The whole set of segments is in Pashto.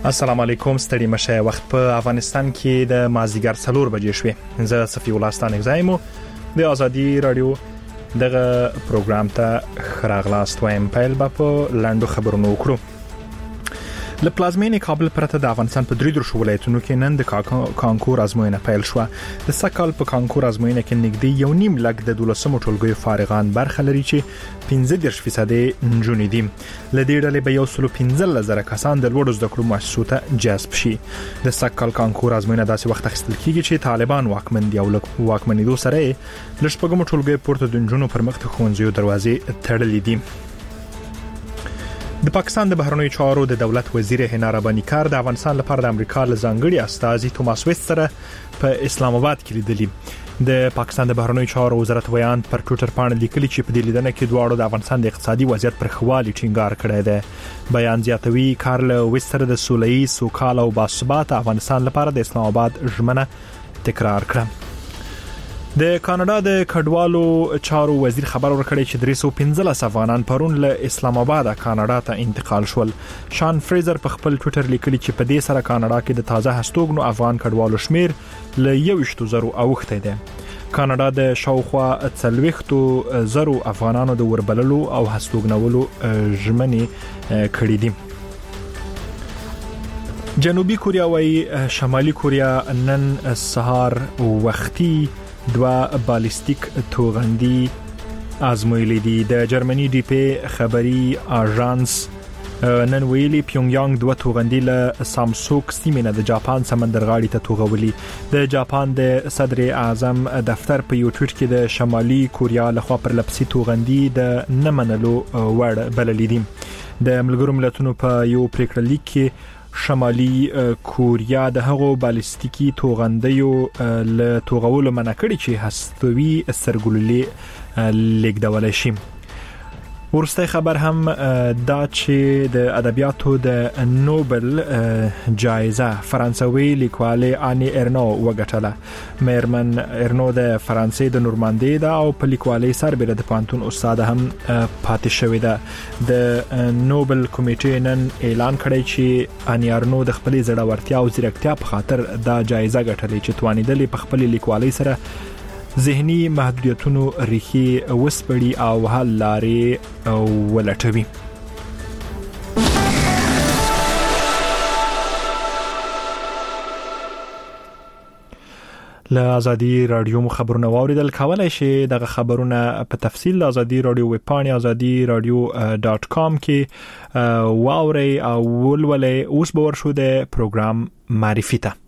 السلام علیکم ستړي مشه وخت په افغانستان کې د مازیګر 4 بجې شوې زه صفی الله ستانک زایمو د ازادي رادیو دغه پروګرام ته خراغلاست وایم پیل په لاندو خبرونو وکړو له پلازمینې کابل پرته د افغانستان په 3 ولایتونو کې نن د کانکور ازموینه پیل شو د سکهال په کانکور ازموینه کې نږدې 1.5 لک د 12 ټولګیو فارغان برخه لري چې 15% نجونې دي لدې ډلې به 115,000 کسان د لوړو زده کړو مؤسسو ته جذب شي د سکهال کانکور ازموینه داسې وخت اخیستل کیږي چې طالبان واکمن دي او واکمنېدو سره ل شپږم ټولګي پورته د نجونو پر مخ ته ښوونځیو دروازې تړلې دي د پاکستان د بهرنیو چارو د دولت وزیر حنا رباني کار د افغانستان لپاره د امریکا له ځانګړي استازي توماس ویست سره په اسلام آباد کې لیدلي د پاکستان د بهرنیو چارو وزارت ویان پر ټوئیټر باندې لیکلي چې په دې لیدنه کې دواړو د افغانستان د اقتصادي وضعیت پر خوالي ټینګار کړی دی بیان زیاتوي کار له ویست سره د سوله‌ای سوکاله او باثبات افغانستان لپاره د اسلام آباد ژمنه تکرار کړه د کاناډا د کډوالو چارو وزیر خبر ورکړی چې 315 افغانان پرون له اسلام آباد کاناډا ته انتقال شول شان فریزر په خپل ټوئیټر لیکلي چې په دې سره کاناډا کې د تازه هستوګنو افغان کډوالو شمیر له 21,000 اوخته دی کاناډا د شاوخوا 40,000 افغانانو د وربللو او هستوګنولو ژمنې کړې دي جنوبي کوریا وايي شمالي کوریا نن سهار وختي 2 بالستیک توغندي ازمویلي دي د جرمني ډي پی خبري اژانس نن ویلي پیونګیانګ 2 توغندي له سامسوک سیمینه د جاپان سمندرغاړي ته توغولي د جاپان د صدر اعظم دفتر په یو ټویټ کې د شمالي کوریا لخوا پر لپسي توغندي د نمنلو وړ بللي دي د ملګرو ملتونو په یو پریکړه لیک کې شمالي کوریا د هغو بالستیکي توغندیو له توغولو منع کړي چې هستوي سرګلولي لیکدول شي ورسته خبر هم دا چې د ادبیاتو د نوبل جایزه فرانسوي لیکواله آني ارنو وګټله مېرمن ارنو د فرانسې د نورماندي دا او په لیکوالۍ سربېره د پانتون استاد هم پاتې شوې ده د نوبل کمیټې نن اعلان کړی چې آني ارنو د خپل زړورتیا او ځیرکتیا په خاطر دا جایزه ګټلې چې توانیدلې په خپل لیکوالۍ سره ذهني محدودیتونو ریښې وسپړي او حل لارې ولټوي له ازادي رادیو خبرونه واوریدل کولای شي دغه خبرونه په تفصیل د ازادي رادیو ویب پاڼه azadiradio.com کې واوري او ولولې اوس به ورشو د پروګرام معرفي ته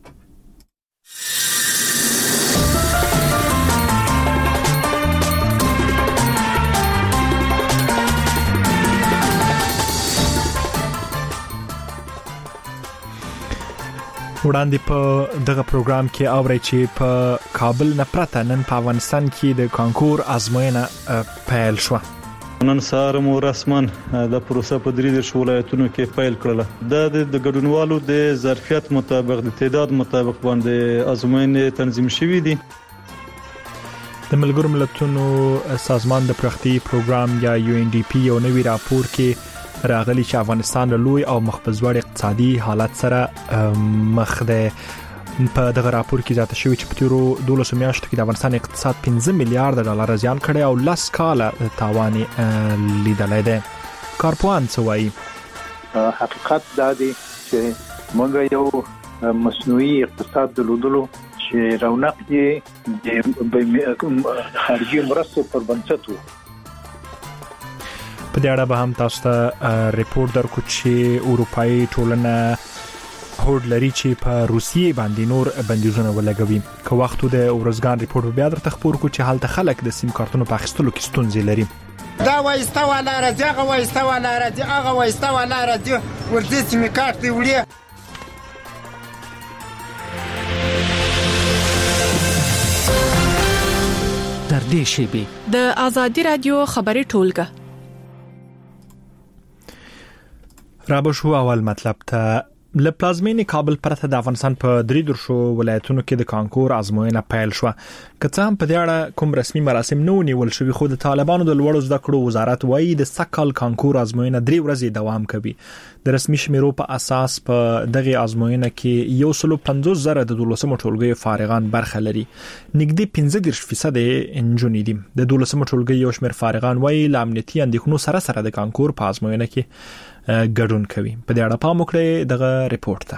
وړاندې په دغه پروګرام کې اوري چې په کابل نه پرته نن په افغانستان کې د کانکور ازموینه پیل شو نن سهار مو رسمن د پروسه په 3 ولایتونو کې پیل کړله د ګډونوالو د ظرفیت مطابق د تعداد مطابق باندې ازموینه تنظیم شوې دي د ملګرو ملتونو سازمان د پرختي پروګرام یا UNDP یو نوی راپور کې راغلی چې افغانستان له لوی او مخبزوړ اقتصادي حالت سره مخ ده په دغه راپور کې ذات شوی چې په تیرو 12 میاشتو کې د افغانستان اقتصاد 15 میلیارډ ډالر زیان کړی او 10 کاله تاوان لیدلای دی کارپوهان څه وایي حقیقت دا دی چې موږ یو مصنوعي اقتصاد درلودلو چې رونق یې د خارجي مرستو پر بنسټ وو په دې اړه به هم تاسو ته ریپورت درکو چې اروپאי ټولنه هوډ لري چې په روسیې باندې نور بندیزونه ولګوي که وختو د ورځګان ریپورت بیا درته خبر کو چې حالت خلک د سیم کارتونو په اخیستلو کې ستونزې لري دا وایسته ولا راځي هغه وایسته ولا راځي هغه وایسته ولا راځي ورته سیم کارت دی وړي در دې شی د ازادي رادیو خبري ټولګه رابشو اول مطلب ته له پلازمینې کابل پرته د افغانستان په 3 ولایتونو کې د کانکور ازموینه پیل شو. که څه هم په دې اړه کوم رسمي مراسم نه ونیول شوي، خو د طالبانو د لوړو زده کړو وزارت وایي د سکهال کانکور ازموینه 3 ورځې دوام کوي. د رسمي شمیرو په اساس په دغه ازموینه کې 150,000 د 12 ټولګي فارغان برخه لري. نږدې 15% انجونې دي. د 12 ټولګي یو شمېر فارغان وایي له امنیتي اندېښنو سره د کانکور په ازموینه کې ګډون کوي. په دې اړه پام وکړئ دغه ریپورت ته.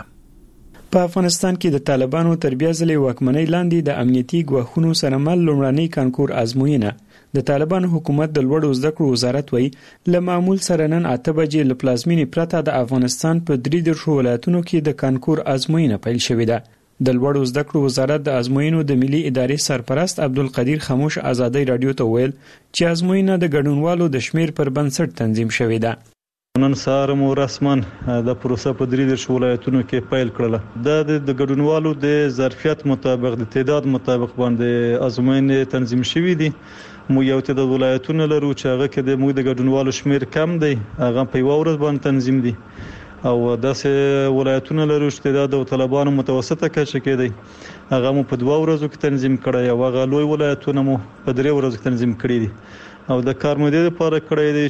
په افغانستان کې د طالبانو تر بیا ځلې واکمنۍ لاندې د امنیتي ګواښونو سره مل لومړنۍ کانکور ازموینه د طالبانو حکومت د لوړو زده کړو وزارت وایي له معمول سره نن 8 بجې له پلازمینې پرته د افغانستان په 3 ولایتونو کې د کانکور ازموینه پیل شوې ده. د لوړو زده کړو وزارت د ازموینو د ملي ادارې سرپرست عبدالقدیر خاموش ازادي رادیو ته ویل چې ازموینه د ګډونوالو د شمیر پر بنسټ تنظیم شوې ده. نن سهار مو رسمن د پروسه په 3 ولایتونو کې پیل کړله. د ګډونوالو د ظرفیت مطابق د تعداد مطابق باندې ازموینې تنظیم شوې دي. مو یو تعداد ولایتونه لرو چې هغه کې د مو د ګډونوالو شمیر کم دی، هغه په یو ورځ باندې تنظیم دي، او داسې ولایتونه لرو چې تعداد د طالبانو متوسطه کچه کې دی، هغه مو په 2 ورځو کې تنظیم کړی، او هغه لوی ولایتونه مو په 3 ورځو کې تنظیم کړی دي. او د کار مدیر لپاره کړی دی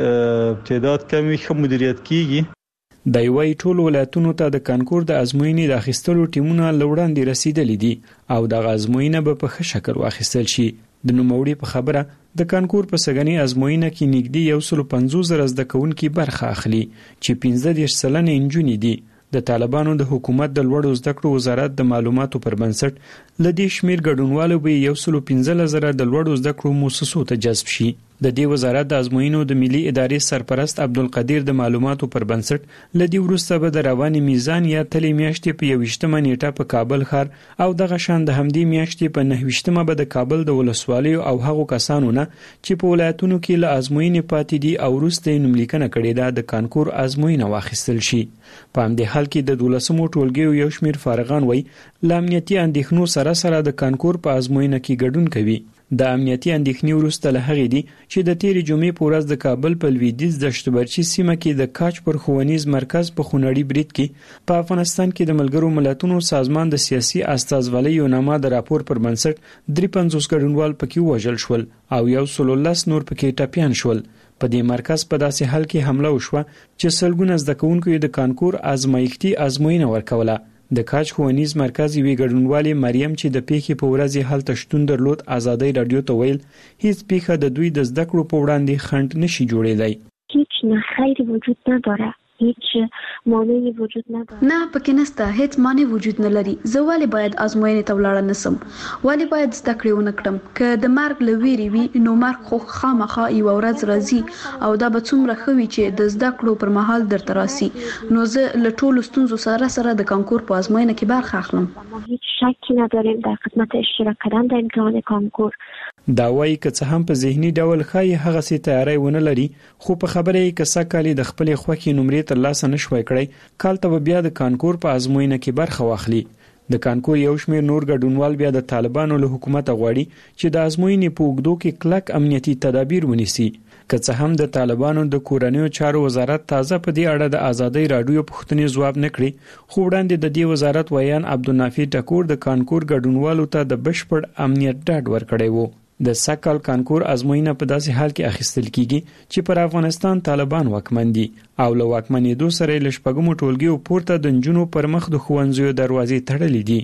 چې تعداد کمی ښه مدیریت کیږي. د یوې ټول ولایتونو ته د کانکور د ازموینې د اخیستلو ټیمونه لوړاندې رسیدلي دي او د ازموینه به په ښه شکل واخیستل شي. د نوموړي په خبره د کانکور په سګنی ازموینه کې نږدې 150,000 زده کوونکي برخه اخلي چې 15 سلنه انجونې دي. د طالبانو د حکومت د لوړو زده کړو وزارت د معلوماتو پر بنسټ لدې شمیر ګډونوالو به 115,000 د لوړو زده کړو مؤسسو ته جذب شي. د دې وزارت د ازموینو د ملي ادارې سرپرست عبدالقدیر د معلوماتو پر بنسټ لدې وروسته به د رواني میزان یا تلې میاشتې په 21 نیټه په کابل ښار او دغه شان د همدې میاشتې په 9 به د کابل د ولسوالیو او هغو کسانو نه چې په ولایتونو کې له ازموینې پاتې دي او وروسته نوملیکنه کړې ده د کانکور ازموینه واخیستل شي. په همدې حال کې د 12 ټولګیو یو شمیر فارغان وایي له امنیتي اندېښنو سره د کانکور په ازموینه کې ګډون کوي. د امنیتي اندېښنې وروسته له هغې دي چې د تېرې جمعې په ورځ د کابل په لویدیځ د شتبرچي سیمه کې د کاچ پر ښوونیز مرکز په خونړي برید کې په افغانستان کې د ملګرو ملتونو سازمان د سیاسي استازولۍ یو نامه د راپور پر بنسټ 53 ګډونوال پکې وژل شول او 110 نور پکې ټپیان شول. په دې مرکز په داسې حال کې حمله وشوه چې سلګونه زده کوونکو د کانکور ازمایښتي ازموینه ورکوله. د کاچ ښوونیز مرکز یوې ګډونوالې مریم چې د پیښې په ورځ هلته شتون درلود ازادي رادیو ته ویل هیڅ پیښه د دوی د زده کړو په وړاندې خنډ نشي جوړېدای. هیچ نه خیری وجود نداره، هیچ مانعی وجود نداره. نه پکې نسته، هیڅ مانع وجود نه لري. زه ولې باید ازموینې ته ولاړ نسم؟ ولې باید زده کړې ونه کړم؟ که د مرګ له ویرې وي نو مرګ خو خامخا یوه ورځ راځي او دا به څومره ښه وي چې د زده کړو پر مهال درته راسي. نو زه له ټولو ستونزو سره د کانکور په ازموینه کې برخه اخلم. ما هیچ شکی نداریم در خدمت اشتراک کردن در امتحان کانکور. دا وایي که څه هم په ذهني ډول ښایي هغسې تیاری ونه لري، خو په خبره یې که سږ کال د خپلې خوښې نمرې ترلاسه نه شوی کړی، کال ته به بیا د کانکور په ازموینه کې برخه واخلي. د کانکور یو شمېر نور ګډونوال بیا د طالبانو له حکومته غواړي چې د ازموینې په اوږدو کې کلک امنیتي تدابیر ونیسي. که څه هم د طالبانو د کورنیو چارو وزارت تازه په دې اړه د ازادي رادیو پوښتنې ځواب نه کړي، خو وړاندې د دې وزارت ویان عبدالنافع ټکور د کانکور ګډونوالو ته د بشپړ امنیت ډاډ ورکړی وو. د سکهال کانکور ازموینه په داسې حال کې اخیستل کیږي چې پر افغانستان طالبان واکمن دي او له واکمنېدو سره له شپږمو ټولګیو پورته د نجونو پر مخ د ښوونځیو دروازې تړلې دي.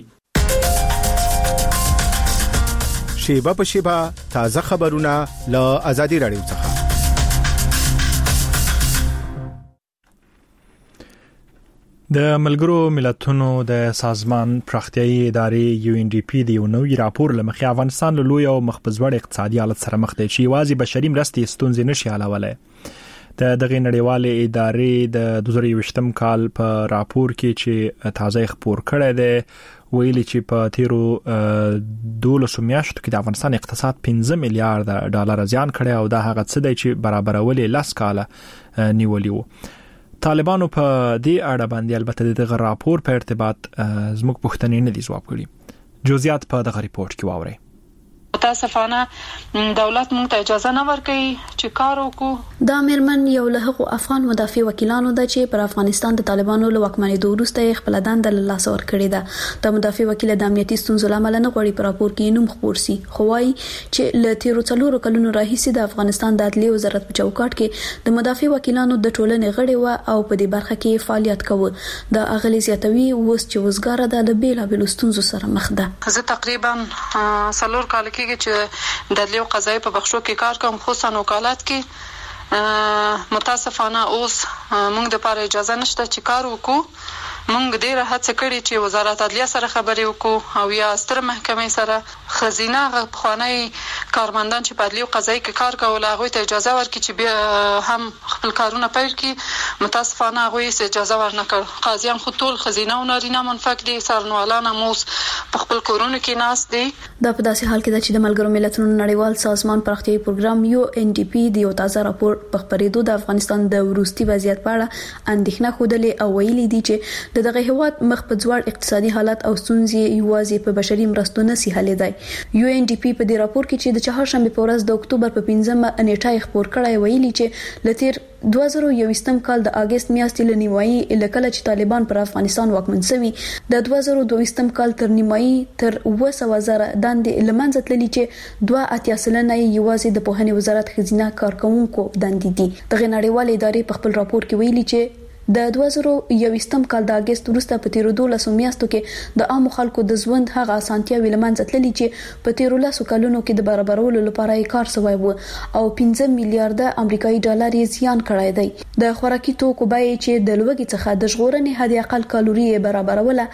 شیبه په شیبه تازه خبرونه له ازادي رادیو څخه. د ملګرو ملتونو د سازمان پراختیایي ادارې UNDP د یو نوې راپور لمخې افغانستان له لوی او مخبزوړ اقتصادي حالت سره مخ دی چې یوازې بشري مرستې ستونزې نشي حلولی. د دغه نړیوالې ادارې د 2020 کال په راپور کې چې تازه خپور کړی دی ویلي چې په تیرو 12 میاشتو کې د افغانستان اقتصاد 15 میلیارډ ډالر زیان کړی او دا هغه څه دی چې برابرولې 10 کاله نیولي وو. طالبانو په دې اړه باندې البته دغه راپور په ارتباط زموږ پوښتنې نه دي ځواب کړي. جزئیات په دغه ریپورت کې واورئ. متاسفانه دولت موږ ته اجازه نه ورکوي چې کار وکړو. دا مېرمن یو له هغو افغان مدافع وکیلانو ده چې پر افغانستان د طالبانو له واکمنېدو وروسته خپل دنده له لاسه ورکړې ده. د مدافع وکیل د امنیتي ستونزو لامل نه غواړي په راپور کې نوم خپور شي، خو وايي چې له تیرو 4 کلونو راهیسې د افغانستان د عدلي وزارت په چوکاټ کې د مدافع وکیلانو د ټولنې غړي و او په دې برخه کې فعالیت کوي. د اغلی زیاتوي اوس چې وزګاره د بیلابېلو ستونزو سره مخ ده. زه تقریبا 4 کال کېږي چې د عدلي او قضایي په بخشو کې کار کوم، خصوصا وکالت کې. متاسفانه اوس موږ د لپاره اجازه نشته چې کار وکړو. موږ ډیره هڅه کړې چې وزارت عدلیه سره خبرې وکړو او یا ستر محکمې سره خزینه غوښنی کارمندان چې په عدلیه او قضایي کې کار کول هغه ته اجازه ورکړي چې بیا هم خپل کارونه پیل کړي. متاسفانه هغه یې اجازه ورنکړ. قاضیان خو ټول خزینه او نارینه منفق دي، سرنوالان موس په خپل کورونو کې ناس دي. دا په داسې حال کې ده چې د ملګرو ملتونو نړیوال سازمان پراختیایي پروګرام UNDP د یو تازه راپور په خبرېدو د افغانستان د وروستي وضعیت په اړه اندېښنه خوده او ویلي دي چې دغه هیواد مخ په ځوړ اقتصادي حالت او ستونزې یوازې په بشري مرستو نه سي حلېدای. UNDP په دې راپور کې چې د چهارشنبه په ورځ د اکتوبر په 15مه نیټه خبر کړی ویلي چې لتیر 2021 کال د اگست میاشتې له نیمایي لکه چې طالبان پر افغانستان واکمن شوي د 2022 کال تر نیمایي تر 200,000 دندې لمنځه تللي چې 2.8% یوازې د پوهنې وزارت خزینه کارکونکو دندې دي. د نړیوال ادارې په خپل راپور کې ویلي چې د 2021 کال د اگست وروسته په تیرو 12 میاشتو کې د عام خلکو د ژوند هغه اسانتیاوې لمنځه تللي چې په تیرو 10 کلونو کې د برابرولو لپاره یې کار شوی و او 15 میلیارډ امریکایي ډالر یې زیان کړی دی. د خوراکي توکو بیې چې د لوږې څخه د ژغورنې حد اقل کالوري برابروله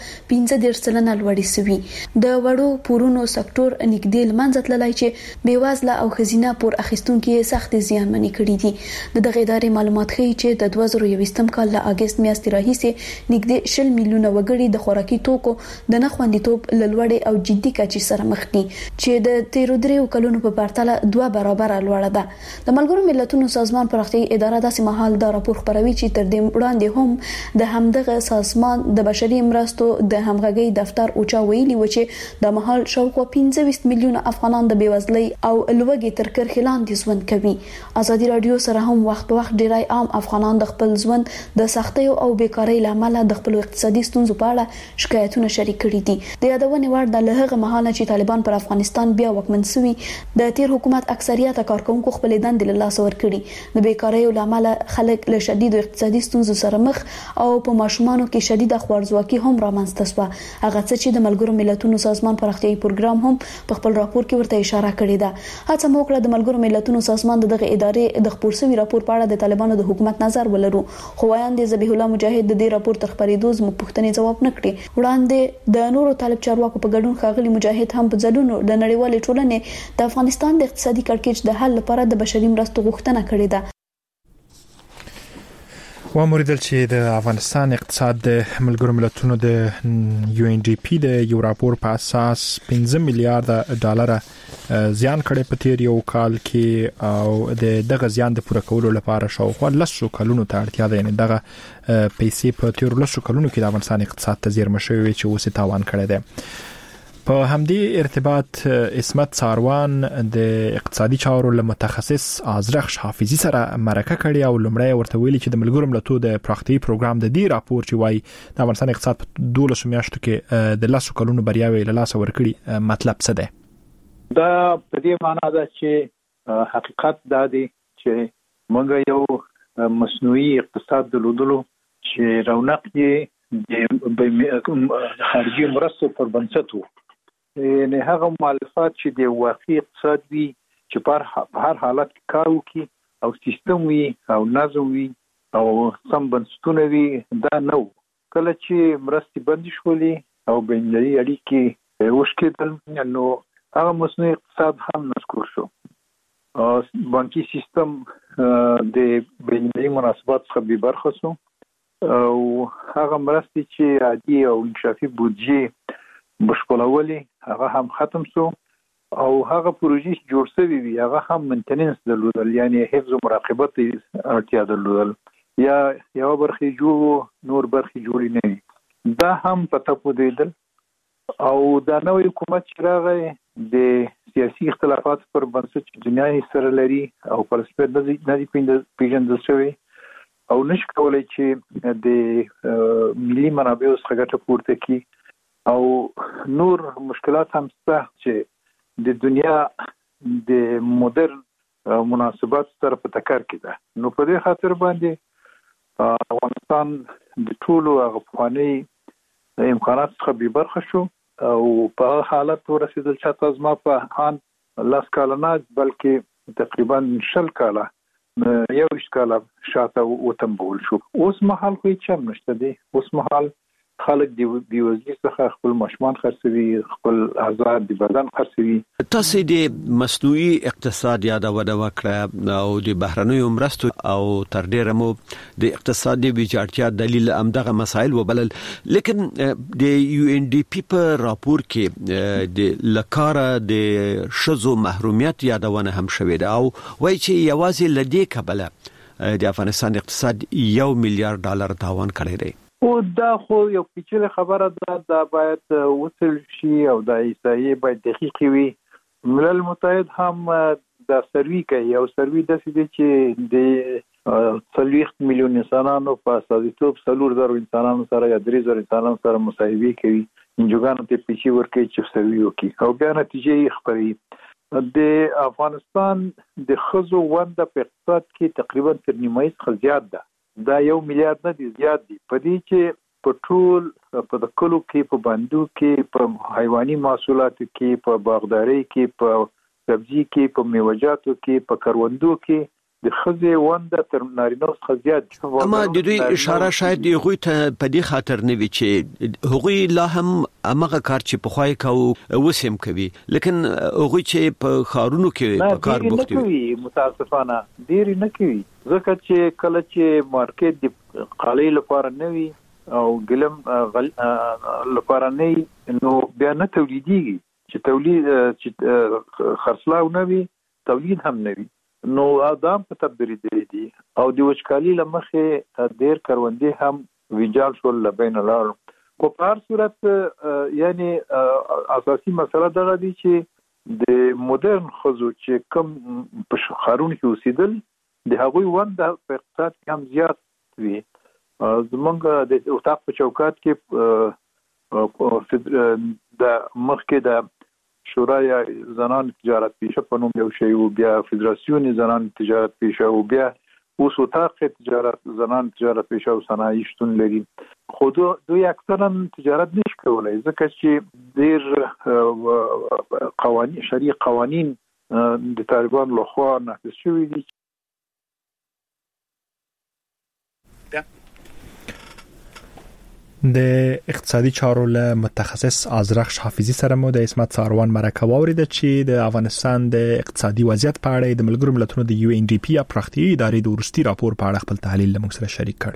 15% لوړې شوي. د وړو پورونو سکتور نږدې لمنځه تللی چې بیوازله او خزینه پور اخیستونکو سخت زیانمنې کړي دي. دغه ادارې معلومات ښیي چې د 2021 کال اگست میاشتې راهیسې نږدې 10 میلیونه وګړي د خوراکي توکو د نه خوندیتوب لوړې او جدي کچې سره مخ دي چې د تیرو 3 کلونو په پرتله 2 برابر لوړه ده. د ملګرو ملتونو سازمان پراختیایي اداره داسې مهال دا راپور خبروي چې تر دې وړاندې هم د همدغه سازمان د بشري مرستو د همغږي دفتر اوچا ویلي و چې د مهال شاوخوا 25 میلیونه افغانان د بیوزلۍ او لوږې تر کرښې لاندې ژوند کوي. ازادي رادیو سره هم وخت په وخت ډیری عام افغانان د خپل ژوند د سختیو او بیکارۍ لامل د خپل اقتصادي ستونزو په اړه شکایتونه شریک کړي دي. د یادونې وړ د لهغه مهاله چې طالبان پر افغانستان بیا واکمن شوي د تیر حکومت اکثریت کارکونکو خپل دندې له لاسه ورکړي. د بیکارۍ لامل خلک له شدید اقتصادي ستونزو سره مخ او په ماشومانو کې شدید خوارځواکي هم رامنځته شوه. هغه څه چې د ملګرو ملتونو سازمان پراختیایي پروګرام هم په خپل راپور کې ورته اشاره کړې ده. هڅه مو کړه د ملګرو ملتونو سازمان دغه ادارې د خبر شوی راپور په اړه د طالبانو د حکومت نظر ولرو، خو وایي ذبیح الله مجاهد د دې راپور تر خبرېدو زموږ پوښتنې جواب نکړي. وړاندې د نورو طالب چارواکو په ګډون ښاغلي مجاهد هم په ځلونو د نړیوالې ټولنې د افغانستان د اقتصادي کړکېچ د حل لپاره د بشري مرستو غوښتنه کړې ده. وموریدل چې د افغانستان اقتصاد د ملګرو ملتونو د UNDP د یو راپور په اساس 15 میلیارډ ډالر زیان کړي په تیر یو کال کې او دغه زیان د پوره کولو لپاره شاوخوا 10 کلونو ته اړتیا ده. یعنی دغه پیسې په تیر 10 کلونو کې د افغانستان اقتصاد ته زیرمه شوی چې اوس تاوان کړی دی. په همدې ارتباط اسمت ساروان د اقتصادي چارو له متخصص ازرخش حافظي سره مرکه کړې او لمړی ورته ویلي چې د ملګرو ملتونو د پراختیایي پروګرام د دې راپور چې وایي د افغانستان اقتصاد په 12 میاشتو کې د 10 کلونو بریاوې له لاسه ورکړي مطلب څه دی؟ دا په دې معنی ده چې حقیقت دا دی چې موږ یو مصنوعي اقتصاد درلودلو چې رونق یې د خارجي مرستو پر بنسټ وو. یعنی هغه مؤلفات چې د واقعي اقتصاد وي چې په هر حالت کې کار وکړي او سیستم وي او نظم وي او سم بنسټونه وي، دا نه و. کله چې مرستې بندې شولې او بین‌المللي اړیکې وشکېدل نو هغه مصنوعي اقتصاد هم نسکور شو. بانکي سیستم د بین‌المللي مناسبات څخه بې برخه شو او هغه مرستې چې عادي او انکشافي بودجې بشپړولې هغه هم ختم شو او هغه پروژې چې جوړ شوی وي هغه هم مینټیننس درلودل، یعنی حفظ او مراقبت اړتیا درلودل. یا یو برخه جوړ نور برخه جوړی نه وي، دا هم پته پودیدل. او دا نوې حکومت چې راغی د سیاسي اختلافات پر بنسټ دنیا سره لري او پرسپر د نه پیژندل شوی او نش کولای چې د ملي منابعو څخه ګټه پورته کړي او نور مشکلات هم شته چې د دنیا د مدرن مناسبات سره په ټکر کې ده. نو په دې خاطر باندې افغانستان د ټولو افغاني امکانات څخه به برخه شو او په حالت ورسېدل چې تاسو ما په ان لاس کالنا بلکې تقریبا 10 کاله یو اشکال شاته وتمبول شو. اوس مهال خو هیڅ نشته دی. اوس مهال خلک دی وزیر څخه خپل ماشومان خرڅوي، خپل آزاد دی بدن خرڅوي. تاسو د مصنوعي اقتصاد یادونه وکړه او د بهرنیو مرستو او تر ډیره مو د اقتصادي ویجاړتیا دلیل همدغه مسایل وبلل، لیکن د یو ان ډي پی په راپور کې د لکاره د شذو محرومیت یادونه هم شوې ده او وایي چې یوازې لدې کبله د افغانستان اقتصاد $1 ملیارډ تاوان کړی دی. او دا خو یو پیچلې خبره ده، دا باید وصل شي او دا ایسایي باید دقیق وي. ملل متحد هم دا سروي کوي او سروي د څه دي چې د 30 میلیون انسانانو په استازیتوب 4,000 انسانانو سره یا 3,000 انسانانو سره مصاحبه کوي، انجوګانو ته پیسې ورکوي چې سروي وکړي او بیا نتیجې خبري. د افغانستان د خزو ونده په اقتصاد کې تقریبا تر نیمایي څخه زیات ده. دا 1 میلیارډ نه دی، زیات دی. په دې چې په ټول په د کلو کې، په بندو کې، په حیواني محصولاتو کې، په باغداري کې، په سبزي کې، په میوه‌جاتو کې، په کروندو کې د خزې ونده تر نارینه څخه زیات دي. اما د دوی اشاره شاید هغوی ته په دې خاطر نه وي چې هغوی لا هم هغه کار چې په خوای کو وسیم کوي، لیکن هغوی چې په خارونو کې په کار بوخت وي متاسفانه ډیر نه کوي، ځکه چې کله چې مارکیټ د قالي لپاره نه وي او ګلم لپاره نه، نو بیا نه تولیديږي. چې تولید چې خرڅلاو نه وي، تولید هم نه وي، نو ادم په تبدیلی دي او د وچکالي لمخه ډیر کروندې هم ویجال شول لبین لار. په هر صورت یعنی اساسي مسله دا دی چې د مدرن خزو چې کم په خارون کې اوسېدل د هغوی ونده په اقتصاد کې هم زیات وي. زمونږ د اتاق په چوکات کې د مخکې د شورای زنان تجارت پیشه په نوم یو شی او بیا فدراسیون زنان تجارت پیشه او بیا اوس اتاق تجارت زنان تجارت پیشه او صنایع شتون لري. خو دوی اکثرا تجارت نشي کولای ځکه چې ډیر قوانين شرعي قوانين د طالبان لخوا نافذ شوي دي. د اقتصادي چارو له متخصص آذرخش حافظي سره مو د اسمت ساروان مرکه واوریده چې د افغانستان د اقتصادي وضعیت په اړه د ملګرو ملتونو د یو ان ډي پی پراختیايي ادارې د ورستي راپور په اړه خپل تحلیل له موږ سره شریک کړ.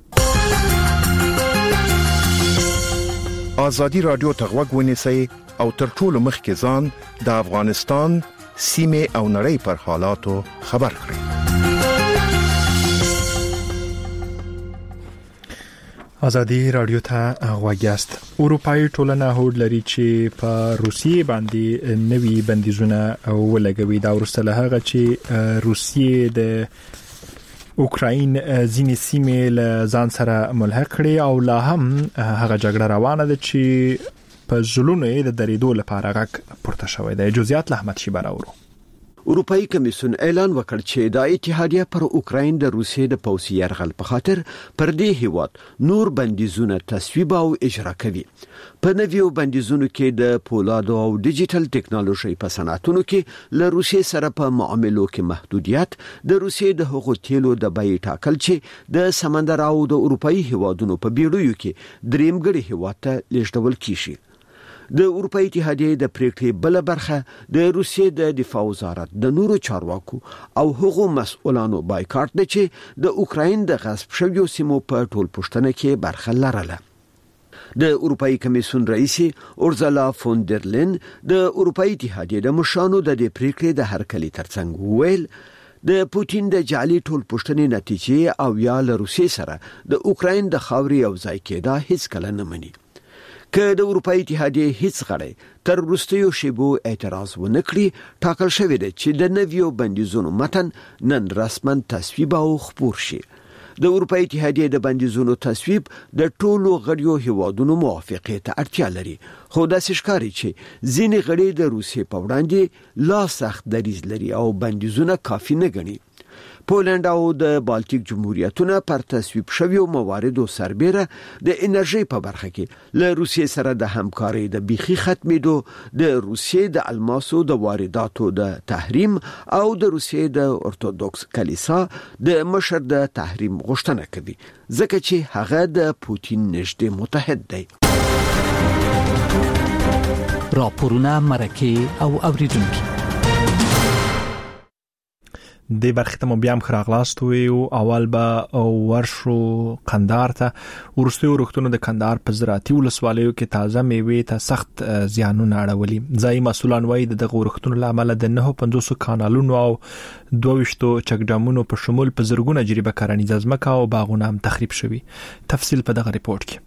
ازادي رادیو ته غوږ ونیسئ او تر ټولو مخکې ځان د افغانستان سیمه او نړۍ پر حالاتو خبر کړئ. ازادي رادیو ته غواګیاست. اروپאי ټولنه هوډ لري چې په روسیې باندې نوي بندیزونه ولګوي. دا ورسته له هغه چې روسیې د اوکراین ځینې سیمې له ځان سره ملحق کړي او لا هم هغه جګړه روانه ده چې په ځلونو د درېدو لپاره غږ پورته شوی دی. جزئیات له احمد شیبه راوړو. اروپאי کمیسیون اعلان وکړ چې د اتحادیه پر اوکراین د روسیې د پوځي یرغل په خاطر پر دې هیواد نور بندیزونه تصویب او اجرا کوي. په نویو بندیزونو کې د پولادو او ډیجیټل ټیکنالوژي په صنعتونو کې له روسیې سره په معاملو کې محدودیت، د روسیې د حقوقو تیلو د بیې ټاکل چې د سمندر او د اروپאי هیوادونو په بیړیو کې دریمګړي هیواد ته لیږدول کیږي. د اروپאי اتحادیې د پریکړې بل برخه د روسیې د دفاع وزارت د نورو چارواکو او هغو مسؤلانو بایکاټ دی چې د اوکراین د غصب شویو سیمو په ټول پښتنه کې برخه لرله. د اروپאי کمیسیون رئیس اورزالا فون در لین د اروپאי اتحادیې د مشانو د دې پریکړې د هرکلي ترڅنګ ویل د پوتین د جعلي ټول پښتنې نتیجې او یا له روسیې سره د اوکراین د خاوري او ځای کېدا هیڅ کله نه مني. که د اروپאי اتحادیې هیڅ غړی تر وروستیو شیبو اعتراض ونکړي، ټاکل شوی دی چې د نویو بندیزونو متن نن رسما تصویب او خپور شي. د اروپאי اتحادیې د بندیزونو تصویب د ټولو غړیو هیوادونو موافقې ته اړتیا لري، خو داسې ښکاري چې ځینې غړي د روسیې په وړاندې لا سخت دریځ لري او بندیزونه کافي نه ګڼي. پولند او د بالټیک جمهوریتونه پر تصویب شویو مواردو سربېره د انرژي په برخه کې له روسیې سره د همکارۍ د بیخي ختمېدو، د روسیې د الماسو د وارداتو د تحریم او د روسیې د ارتودوکس کلیسا د مشر د تحریم غوښتنه کوي، ځکه چې هغه د پوتین نږدې متحد دی. راپورونه مرکه او اوریدونکو د برخه ته بیا هم خراغلاست ویو. اول به ورشو قندهار ته. ورستي ورختونو د قندهار په زراعتي ولسوالیو کې تازه میوې ته سخت زیانونه اړولي. ځای مسولان وایي د ورختونو لامل د 950 کانالونو او 22 چک ډامونو په شمول په زرګونه جریبه کرنیزه ځمکه او باغونه هم تخریب شوي. تفصیل په دغه ریپورت کې.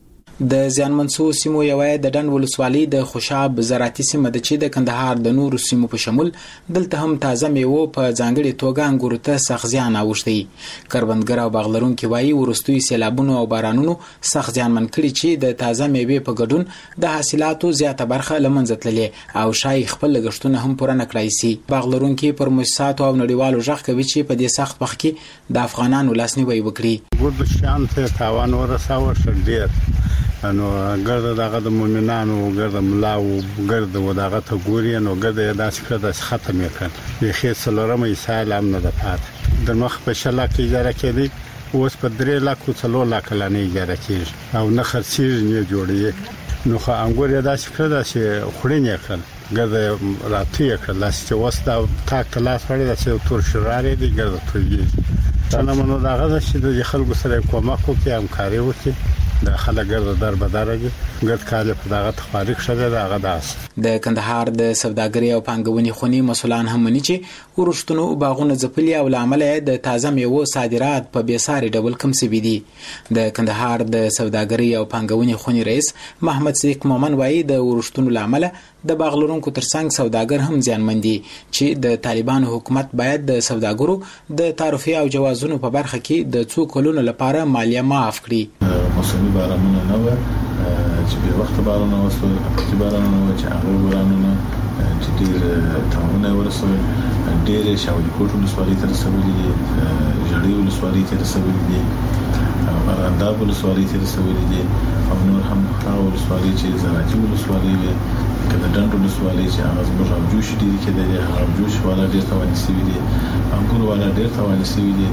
د زیانمنسو سیمو یوه د ډند ولسوالۍ د خوشاب زراعتي سیمه د چې د کندهار د نورو سیمو په شمول دلته هم تازه میوه په ځانګړي توګه انګورو ته سخت زیان اوښتی. کروندګر او باغلرونکي وایي وروستي سیلابونو او بارانونو سخت زیانمن کړي چې د تازه میوې په ګډون د حاصلاتو زیاته برخه له منځه تللې او شای خپل لګښتونه هم پوره نه کړای شي. باغلرونکي پر مؤسساتو او نړیوالو ژغ کوي چې په دې سخت وخت کې د افغانانو لاسنیوي وکړي. ګورد شان ته تاوان ورساوه شډیر انو ګرد دغه د مومنانو ګرد ملاو ګرد وداغه ته ګوري نو ګرد داس کړه د ختم یې کړ. یخې سلورمه سالم نه د پات د مخ په شلا کې اجاره کړي، اوس په 3 لک او 4 لک لانه اجاره کړي او نه خرڅیږي نه جوړي. نو خو انګور یې داس کړه چې خورینه کړ ګرد راتی کړه لاس چې وستا تاک لاس وړي چې تور شرارې دی ګرد توږي. څنګه منو دغه چې د خلکو سره کومک وکړي همکاري وکړي د خلګر در بدارږي ګرد کاله په دغه تخارق شوه دغه داس. د کندهار د سوداګرۍ او پانګونې خونی مسولان هم مني چې ورښتونو باغونه ځپلي او لامل د تازه میوه صادرات په بیساري ډول کم سوي دي. د کندهار د سوداګرۍ او پانګونې خونی رئیس محمد صدیق مومن وایي د ورښتونو لامل د باغلرونکو ترڅنګ سوداګر هم زیانمن دي چې د طالبانو حکومت باید د سوداګرو د تعرفې او جوازونو په برخه کې د څو کلونو لپاره مالیه معاف کړي. موسمي بارانونه نه و چې به وخت بارانونه وسو په بارانونه و چې هغه بارانونه چې ډېر تمامونه ورسول ډېر شاولي کوټ ولسوالۍ ته رسولي دي، جړې ولسوالۍ ته رسولي دي، ارغنداب ولسوالۍ ته رسولي دي او نور هم هغه ولسوالۍ چې زراعتي ولسوالۍ وي کله ډند ولسوالۍ چې هغه زموږ او جوش دي کې د هغه جوش والا ډېر توانې سوي دي، انګور والا ډېر توانې سوي دي.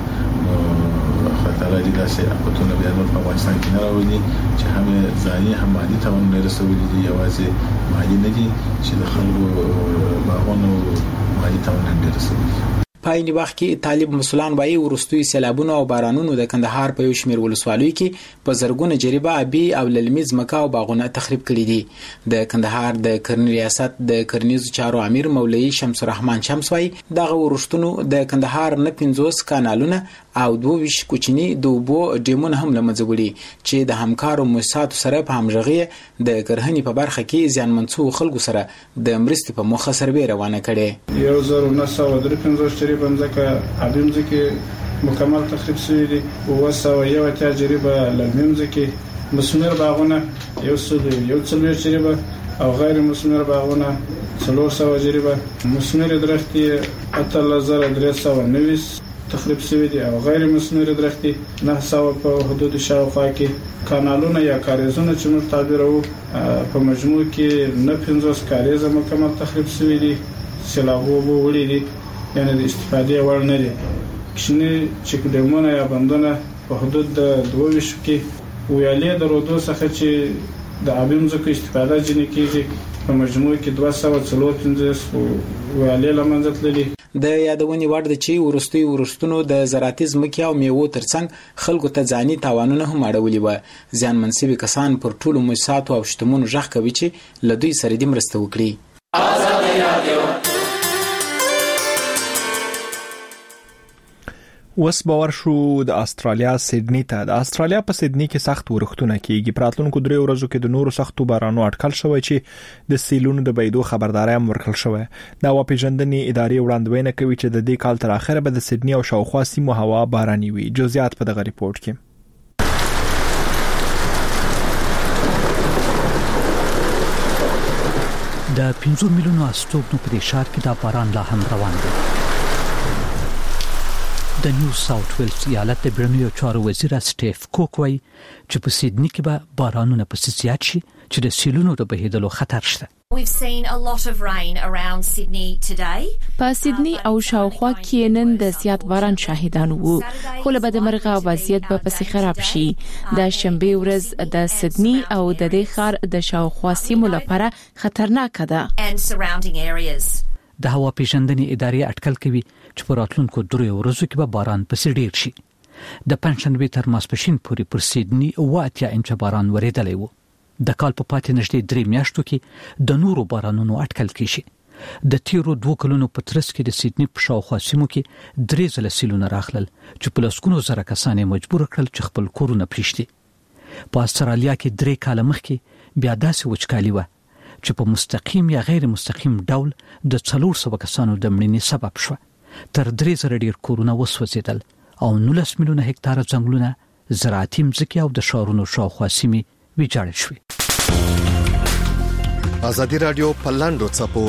خطر دي داسې اپتونه بیا نور په افغانستان کې نه راوړي چې هم ځاني هم مالي توان نه رسولي دي، یوازې مالي نه دي چې د خلکو باغونو مالي توان نه رسولي دي. پایني وخت کې طالب مسولان وایي ورستوي سیلابونو او بارانونو د کندهار په یو شمیر ولسوالیو کې په زرګونه جریبه ابي او للمي ځمکه او باغونه تخریب کړي دي. د کندهار د کرنی ریاست د کرنیزو چارو امیر مولوي شمس الرحمن شمس وایي دغه ورښتونو د کندهار نه 50 کانالونه او 22 کوچني د اوبو ډیمونه هم لمنځه وړي چې د همکارو مؤسساتو سره په همغږي د کرهنې په برخه کې زیانمنڅو خلکو سره د مرستې په موخه سروې روانه کړي. 1953 بمځکه ابیم ځکه مکمل تخریب شوی دي او 101 جریبه لمیم ځکه مسمر باغونه یو څلور جریبه او غیر مسمر باغونه 300 جریبه، مسمر درختي 8390 تخریب شوی دي او غیر مسمر درختي 900 په حدود شاوخوا کې. کانالونه یا کاریزونه چې موږ تعبیرو په مجموع کې 950 کاریزه مکمل تخریب شوی دي، سیلابو وړي دي یعنی د استفادې وړ نه دي. کښنی چې ډیمونه یا بندونه په حدود د 22 کې ویالې درودو څخه چې د ابیم ځکه استفاده جنې کېږي په مجموع کې 245 ویالې لمنځه تللي. د یادونې وړ د چې ورستي ورښتونو د زراعتي ځمکې او میوو ترڅنګ خلکو ته ځاني تاوانونه هم اړولي و. زیان منسوي کسان پر ټولو مؤسساتو او شتمنو ژغ کوي چې له دوی سره دې مرسته وکړي. وس باور شو د استرالیا سیدنی ته. د استرالیا په سیدنی کې سخت ورښتونه کیږي. په راتلونکو 3 ورځو کې د نورو سختو بارانو اټکل شوی چې د سیلونو د بيدو خبرداري هم ورکړل شوی. د هوا پیژندنې ادارې وړاندوینه کوي چې د دې کال تر اخره به د سیدنی او شاوخوا سیمو هوا باراني وي. جزئیات په دغه ریپورت کې. د 5 میلیونو استوګنو په ښار کې د باران لا هم روان دی. د نیو ساوث ویلز ایالت د برنیو چارو وزیر سټیف کوک وایي چې په سیدنی کې به بارانونه په زیات شي چې د سیلونو د بهیدلو خطر شته. We've seen a lot of rain around Sydney today. په سیدنی او شاوخوا کې نن د زیات باران شاهدان وو. خو له بدمرغه وضعیت به پسې خراب شي. د شنبه ورځ د سیدنی او د دې ښار د شاوخوا سیمو لپاره خطرناک ده. And surrounding areas. د هوا پیژندنې ادارې اټکل کوي چې په راتلونکو 3 ورځو کې به باران پسې ډیر شي. د پنځشنبه تر ماسپښین پورې پر سیدنی 8 انچ باران ورېدلی وو. د کال په پاتې نږدې 3 میاشتو کې د نورو بارانونو اټکل کیږي. د تیرو 2 کلونو په ترڅ کې د سیدنی په شاوخوا سیمو کې 3 ځله سیلونه راغلل چې په لسګونو زره کسان مجبور کړل چې خپل کورونه پریږدي. په استرالیا کې 3 کال مخکې بیا داسې وچکالي و چې په مستقیم یا غیر مستقیم ډول د 400 کسانو د مړینې سبب شو. تر 3000 ډیر کورونه وسوځیدل او 19 میلیونه هکتاره ځنګلونه، زراعتي مځکې او د ښارونو شاوخوا سیمې ویجاړې شوې. ازادي رادیو په لاندو څپو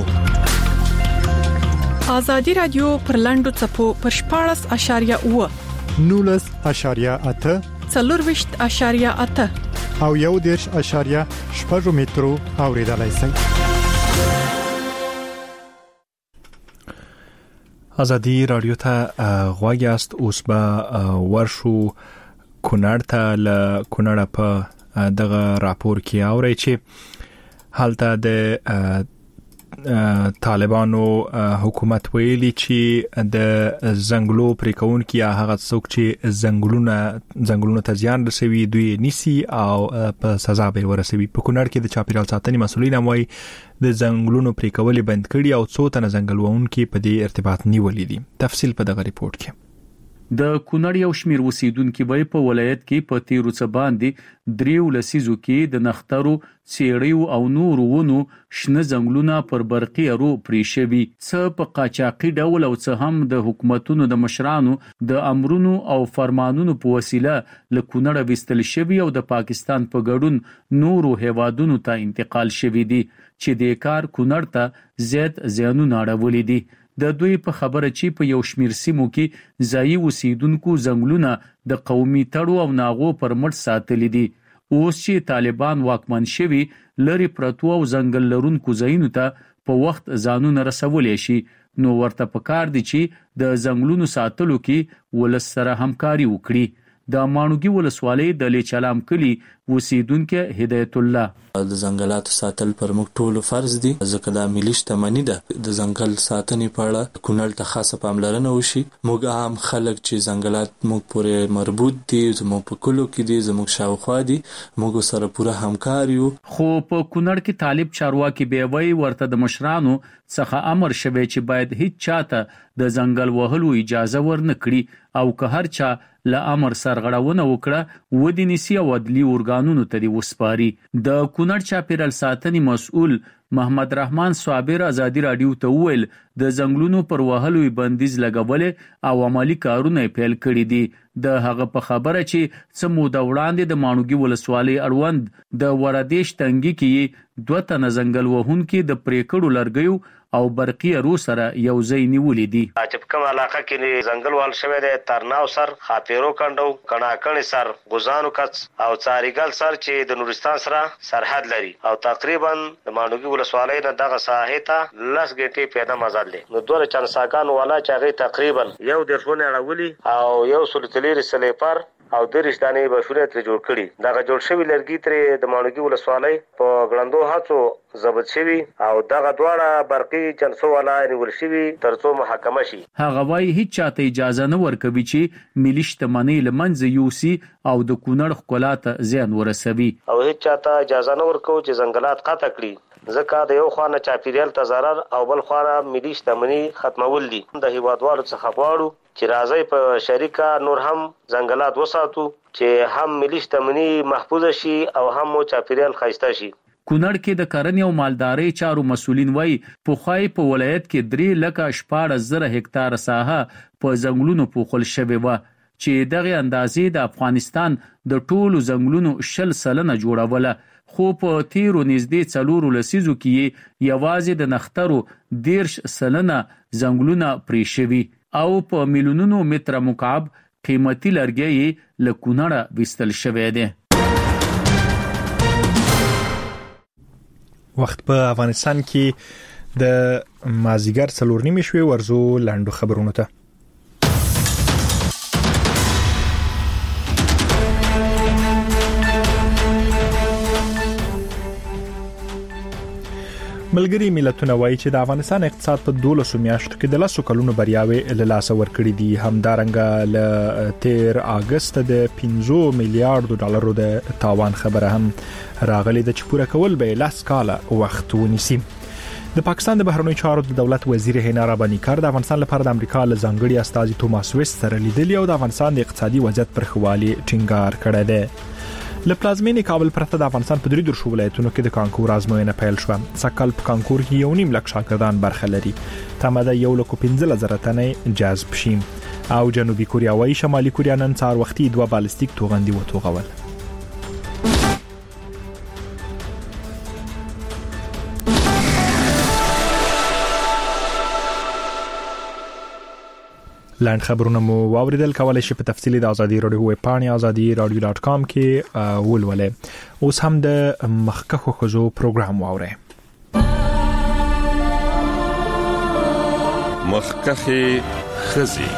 ازادي رادیو پر لاندو څپو پر 14.8 19.8 24.8 او 1.8 مترو اوریدلای شئ. ازادي رادیو ته غواړی است اوس به ورشو کونړ ته. ل کونړ په دغه راپور کې اوري چې حالته د طالبانو حکومت ویلي چې د زنګلو پریکون کې هغه څوک چې زنګلونو ته زیان رسوي دوی نیسی او په سزا به ورسوي. په کونړ کې د چاپیریال ساتنې مسؤلین هم وايي د زنګلونو پریکول بند کړي او څو تنه زنګلوونکي په دې ارتباط نیولې دي. تفصیل په دغه ریپورت کې. د کونړ یو شمیر اوسیدونکو به په ولایت کې په تیرو څه باندې 3 لسیزو کې د نخترو، سیړیو او نورو ونو شنه زنګلونه پر برقي ارو پرې شوي. څه په قاچاقي ډول او څه هم د حکومتونو د مشرانو د امرونو او فرمانونو په وسیله له کونړ وستل شوي او د پاکستان په ګډون نورو هیوادونو ته انتقال شوي دي چې د کار کونړ ته زیات زیانونه اړولې دي. د دوی په خبره چې په یو شمیر سیمو کې ځایي اوسیدونکو زنګلونه د قومي تړو او ناغو پر مټ ساتلې دي. اوس چې طالبان واکمن شوي لري پرتو او ځنګل لرونکو ځایونو ته په وخت ځانونه رسولې شي، نو ورته پکار دي چې د زنګلونو ساتلو کې ولس سره همکاري وکړي. د مانوګي ولسوالۍ د لیچلام کلی اوسیدونکو هدایت الله: د ځنګلاتو ساتل پر موږ ټولو فرض دي ځکه دا ملي شتمني ده. د ځنګل ساتنې په اړه کونړ ته خاصه پاملرنه وشي. موږ عام خلک چې ځنګلات موږ پورې مربوط دي، زموږ په کلو کې دي، زموږ شاوخوا دي، موږ سره پوره همکار یو. خو په کونړ کې طالب چارواکي به وای ورته د مشرانو څخه امر شوی چې باید هیڅ چاته د ځنګل وهلو اجازه ورنکړي او که هر چا له امر سرغړونه وکړه ودی نسی او عدلی ارګانونو ته دی وسپاري. د کونړ چاپیریال ساتنې مسؤل محمد رحمان صابر ازادي رادیو ته ویل د زنګلونو پر وهلو بندیز لګولې او عملی کارونه پیل کړي دي. د هغه په خبره چې څه موده وړاندې د مانوګي ولسوالۍ اړوند د وردیش تنګي کې 2 تنه زنګل وهونکي د پریکړو لرګیو او برقي ارو سره یو ځای نیولې دي. چې کوم علاقه کې زنګل وال شوی دی، ترناو سر، خاپیرو کندو، کڼاکڼ سر، غوزانو کڅ او څاریګل سر چې د نورستان سره سرحد لري او تقریبا د مانوګي ولسوالۍ نه دغه ساحه ته 10 غټي پیدا مزل دي. نو دوه چانساګان والا چې هغه تقریبا یو درفونه اړولي او یو سلطلیر سلیپر او د رښتانه بشورت جوړ کړي. دا جوړ شوی لرګي تر د مانوګي ولسوالۍ په ګړندو هڅو ضبط شوی او دغه دواړه برقي جنسو والا نیول شوی ترڅو محاکمه شي. هغه وايي هیڅ چاته اجازه نه ورکوي چې ملي شتمنۍ لمنځه یوسي او د کونړ ښکلا ته زیان ورسوي او هیڅ چاته اجازه نه ورکوي چې ځنګلات قطع کړي ځکه د یو خانه چاپیریال ته ضرر او بل خانه ملي شتمنۍ ختمول دي. د هیوادوالو څخه غواړو چې راځي په شریکه نور هم ځنګلات وساتو چې هم ملي شتمنۍ محفوظ شي او هم چاپیریال ښایسته شي. کونړ کې د کرنې او مالدارۍ چارو مسولین وایي پخوای په ولایت کې 3,14,000 هکتار ساحه په ځنګلونو پوښل شوې و چې دغه اندازې د افغانستان د ټولو ځنګلونو 10% جوړوله، خو په تیرو نږدې 4 لسیزو کې یوازې د نخترو 10% ځنګلونه پرې شوي او په میلیونونو متر مکعب قیمتي لرګي له کونړه وستل شوی دی. وخت په افغانستان کې د مازیګر 4:30 شوي ورزو لاندو خبرونو ته. ملګری ملتونه وایي چې د افغانستان اقتصاد په 12 میاشتو کې د 10 کلونو بریاوي له لاسه ورکړې دي. همدارنګه ل 13 اگست د 15 میلیارډ ډالرو د تاوان خبره هم راغلي د چې پوره کول به 10 کاله وخت ونیسي. د پاکستان د بهرنیو چارو د دولت وزیر هینا ربانی کار د افغانستان لپاره د امریکا له ځانګړي استازي توماس ویست سره لیدلی او د افغانستان د اقتصادي وضعیت پر خوالي ټینګار کړی دی. له پلازمینې کابل پرته د افغانستان په 3 ولایتونو کې د کانکور ازموینه پیل شوه. سکل په کانکور کې 1.5 لک شاګردان برخه لري. تمه ده 1,15,000 تنه جذب شي. او جنوبي کوریا وايي شمالي کوریا نن سهار وختي 2 بالستیک توغندي وتوغول. لاند خبرونه مو واوریدل. کولای شئ په تفصیلی د ازادي رادیو ویب پاڼې azadi.radio.com کې ولولئ. اوس هم د مخکخو خزو پروګرام واورئ. مخکخه خزي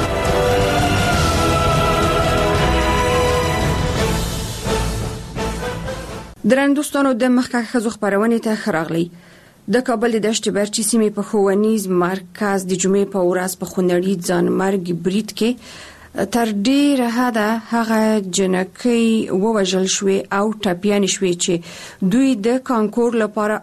درندوستانو د مخکخه خزو خبرونه ته خراغلی. د کابل د دشت برچی سیمې په ښوونیز مرکز د جمعې په ورځ په خونړي ځانمرګ برید کې تر ډیره حده هغه جنکۍ ووژل شوې او ټپیان شوې چې دوی د کانکور لپاره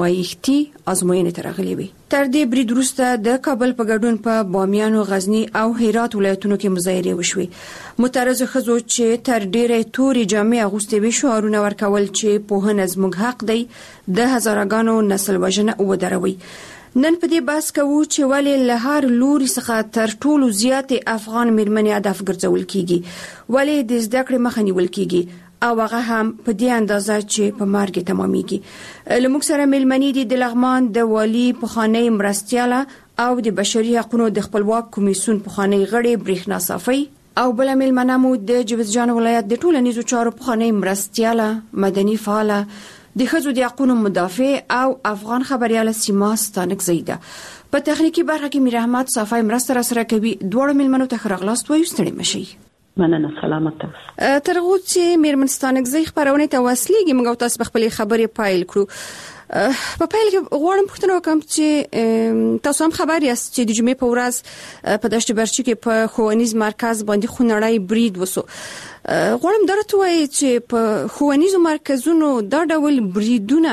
ازموینې ته راغلي وي. تر دې برید وروسته د کابل په ګډون په بامیان او غزنی او هرات ولایتونو کې مظاهرې وشوې. معترض ښځو چې تر ډیره توري جامې اغوستې وي شعارونه ورکول چې پوهنه زموږ حق دی، د هزارګانو نسل وژنه ودروي. نن په دې بحث کوو چې ولې له هر لوري څخه تر ټولو زیات افغان میرمنې هدف ګرځول کیږي، ولې د زده کړې مخه نیول کیږي او هغه هم په دې اندازه چې په مرګ تمامېږي. لموږ سره میلمنې دي د لغمان د والی پخوانی مرستیاله او د بشري حقوقو د خپلواک کمیسیون پخوانی غړي بریښنا صافي او بل میلمنه مو د جوزجان ولایت د ټولنیزو چارو پخوانی مرستیاله مدني فعاله د ښځو د حقوقو مدافع او افغان خبرياله سیما ستانک زیده. په تخنیکی برخه کې میر احمد صافی مرسته سره کوي. دوړو ملمنو ته خراغلاست وایو ستړي مشي. مننه سلامت اوسه. ترغو چې میرمن ستانک زی خبرونه ته وسلیږي موږ تاسو په خپل خبرې پایل کړو. په پیل کې غواړم پوښتنه وکم چې تاسو هم خبر یاست چې د جمعې په ورځ په دشت برچی کې په ښوونیز مرکز باندې خونړی برید وسو. غواړم درته وایي چې په ښوونیزو مرکزونو دا ډول بریدونه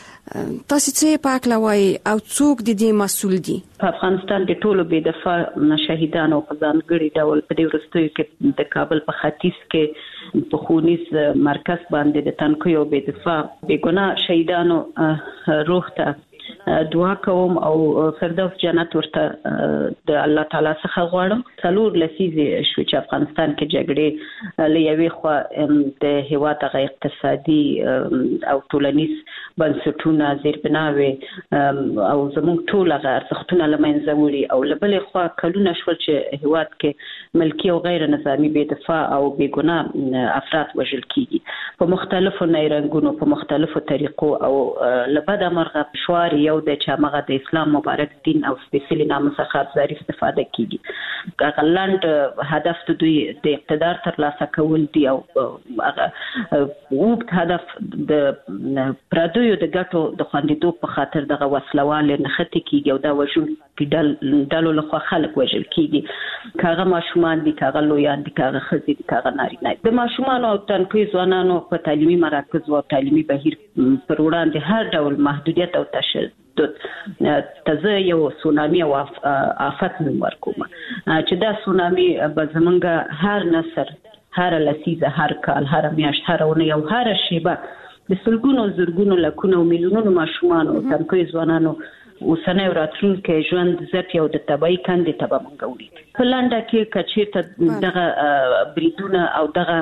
تاسو څه پاکلوي او څوک د دې مسول دي؟ په افغانستان کې ټولو بې دفاع شهیدان او ځانګړي ډول په دې ورستیو کې د کابل په ختیځ کې په ښوونیز مرکز باندې د تنکیو بې دفاع بې ګناه شهیدانو روح ته دعا کوم او فردوس جنت ورته د الله تعالی څخه غواړم. 4 لسیزې شو چې افغانستان کې جګړې لوي خو د هیواد غیر اقتصادي او ټولنیز بنسټونه زیربناوي او زموږ ټول ارزښتونه لمنځه وړي او لبلې خو کلونه شول چې هیواد کې ملکی او غیر نظامی بې دفاع او بې ګناه افراد وژل کیږي په مختلفو نیرنګونو په مختلفو طریقو او لبد امرغه شوار یو د چې د اسلام مبارک دین او سپیشلی نام څخه زری استفاده کیږي کاغلاند هدف د دوی د اقتدار ترلاسه کول دی او هغه هدف د پردیو د ګټو د خوندیدو په خاطر دغه وسلوال نه ختی کیږي او دا وجود ډالو له خلک وجل کیږي کاغه ماشومان دي کاغه لویان دي کاغه خزي دي کاغه نارینه د ماشومان او تنکي ځوانانو په تعلیمي مراکز او تعلیمي بهیر پر وړاندې هر ډول محدودیت او تشدد تزه یو سونامي او آفت ورکوم چې دا سونامي به زمونږ هر نسل هر لسیزه هر کال هر میاشت هر اونۍ او هر شیبه د سلګونو زرګونو لکونو میلیونونو ماشومان او تنکي ځوانانو اوسنۍ راتلونکي ژوند زپ یو د تبعی کاندي تبع منګوري په لاندا کې کچېته دغه بریدونه او دغه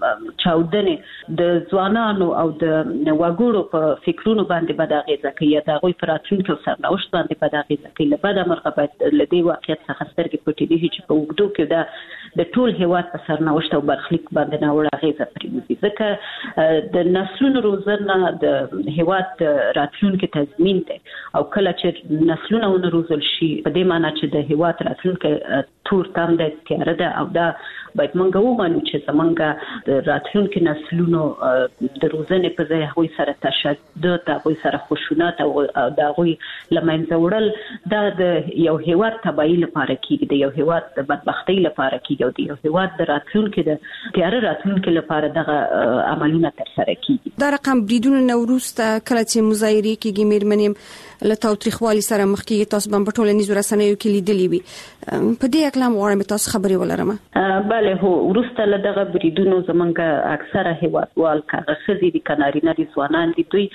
چاودنې د ځوانانو او د وګړو په فکرونو باندې بداغیزه کوي دا غوي پر راتلونکي سرنوشت باندې بداغیزه کوي لپاره مرغبت لدی واقعیت څخه سترګې پټې دي چې په وګړو کې دا د ټول هیواد په سرنوشت او برخلیک باندې ناوړه غیزه پریږدي ځکه د نسلونو روزنه د هیواد راتلونکي تضمین دی او کله چې نسلونه ونروزل شي په دې معنی چې د هیواد راتلونکي تور تام د تیار ده او دا باید مونږ ومنو چې زمونږ د راتلونکي نسلونو د روزنې په ځای هغوی سره تشدد هغوی سره خشونت او د هغوی لمنځه وړل دا د یو هیواد تبعی لپاره کیږي د یو هیواد د بدبختی لپاره کیږي او د یو هیواد د راتلونکي د تیار راتلونکي لپاره دغه عملونه ترسره کیږي دا رقم بریدونه نوروز ته کله چې مظاهره کیږي میرمنیم له تاوتریخوالي سره مخ کیږي تاسو په ټولنیزو رسنیو کې لیدلی وي په دې اقلام غواړم تاسو خبرې ولرم بله هو ورسته له دغه بریدونو زمونږ اکثره هیوادوال کاغه خزي دي کنارینه دي ځوانان دي دوی